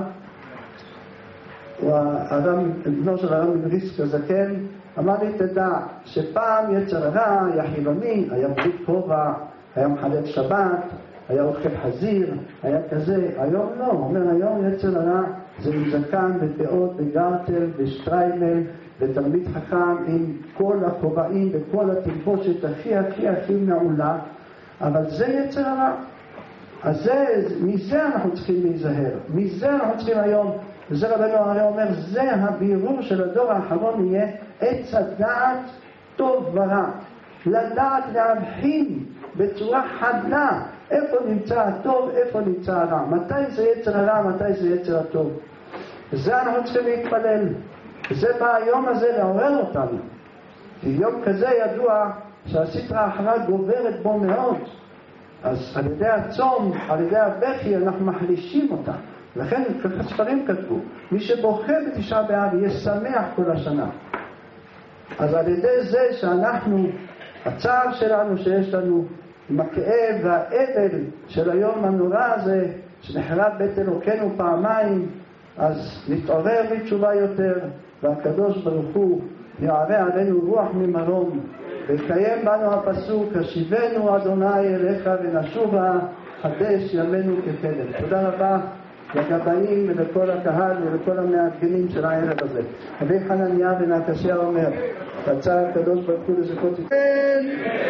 הוא בנו של הרב מבריסק הזקן, אמר לי, תדע שפעם יצר הרע היה חילוני, היה ברית כובע, היה מחלל שבת, היה אוכל חזיר, היה כזה. היום לא, הוא אומר, היום יצר הרע זה עם זקן ופאות וגרטל ושטריימל ותלמיד חכם עם כל הכובעים וכל התלבושת הכי מעולה, אבל זה יצר הרע. אז מזה אנחנו צריכים להיזהר, מזה אנחנו צריכים היום, וזה רבנו הרי אומר, זה הבירור של הדור האחרון יהיה עץ הדעת טוב ורע, לדעת להבחין בצורה חדה איפה נמצא הטוב, איפה נמצא הרע, מתי זה יצר הרע, מתי זה יצר הטוב. זה אנחנו צריכים להתפלל, זה בא היום הזה לעורר אותנו, כי יום כזה ידוע שהסטרא האחרונה גוברת בו מאוד. אז על ידי הצום, על ידי הבכי, אנחנו מחלישים אותה. לכן ככה ספרים כתבו, מי שבוכה בתשעה באב יהיה שמח כל השנה. אז על ידי זה שאנחנו, הצער שלנו שיש לנו, עם הכאב והאבל של היום הנורא הזה, שנחרב בית אלוקינו פעמיים, אז נתעורר בתשובה יותר, והקדוש ברוך הוא יערה עלינו רוח ממרום, ויקיים בנו הפסוק, השיבנו אדוני אליך ונשובה, חדש ימינו כקדם. תודה רבה לגבאים ולכל הקהל ולכל המארגנים של הערב הזה. רבי חנניה בן עקשיא אומר, רצה הקדוש ברוך הוא לזכות איתן.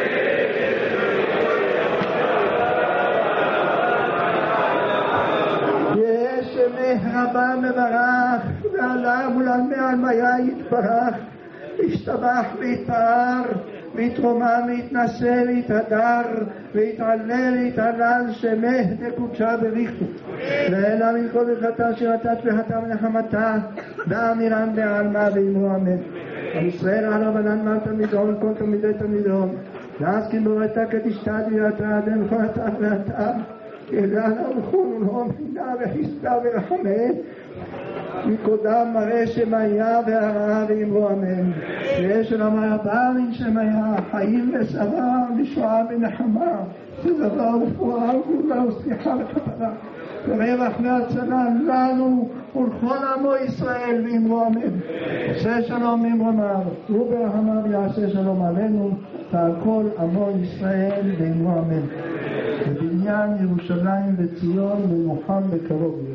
יש רבה מברך, ועליו ולעלמי עלמיה יתברך, ישתבח ויתפאר, ויתרומם ויתנשא ויתהדר, ויתעלה ויתעלל, שמך דקודשה בריחו. ואלה מלכו ברכתה שירתה תפחתה ונחמתה, ואמירם בעלמא ואמרו אמן. עם ישראל עליו ענן מה תלמידו וכל תלמידי תלמידו, ואז כי בראתה כתשתת ויעתה עדן וכל ועתה, ידענה ולכון ולהום חינה וחיסדה ורחמה, מקודם מראה שמיה והרעה ואמרו אמן. ויש אמר הבארין שמיה, חיים ושרה ושועה ונחמה, שדבר ופועה וגאולה וסליחה וכפרה, ורווח והצלה לנו ולכל עמו ישראל ואמרו אמן. עושה שלום ממרומיו וברחמיו יעשה שלום עלינו ועל כל עמו ישראל ואמרו אמן. ובניין ירושלים וציון מנוחם בקרוב.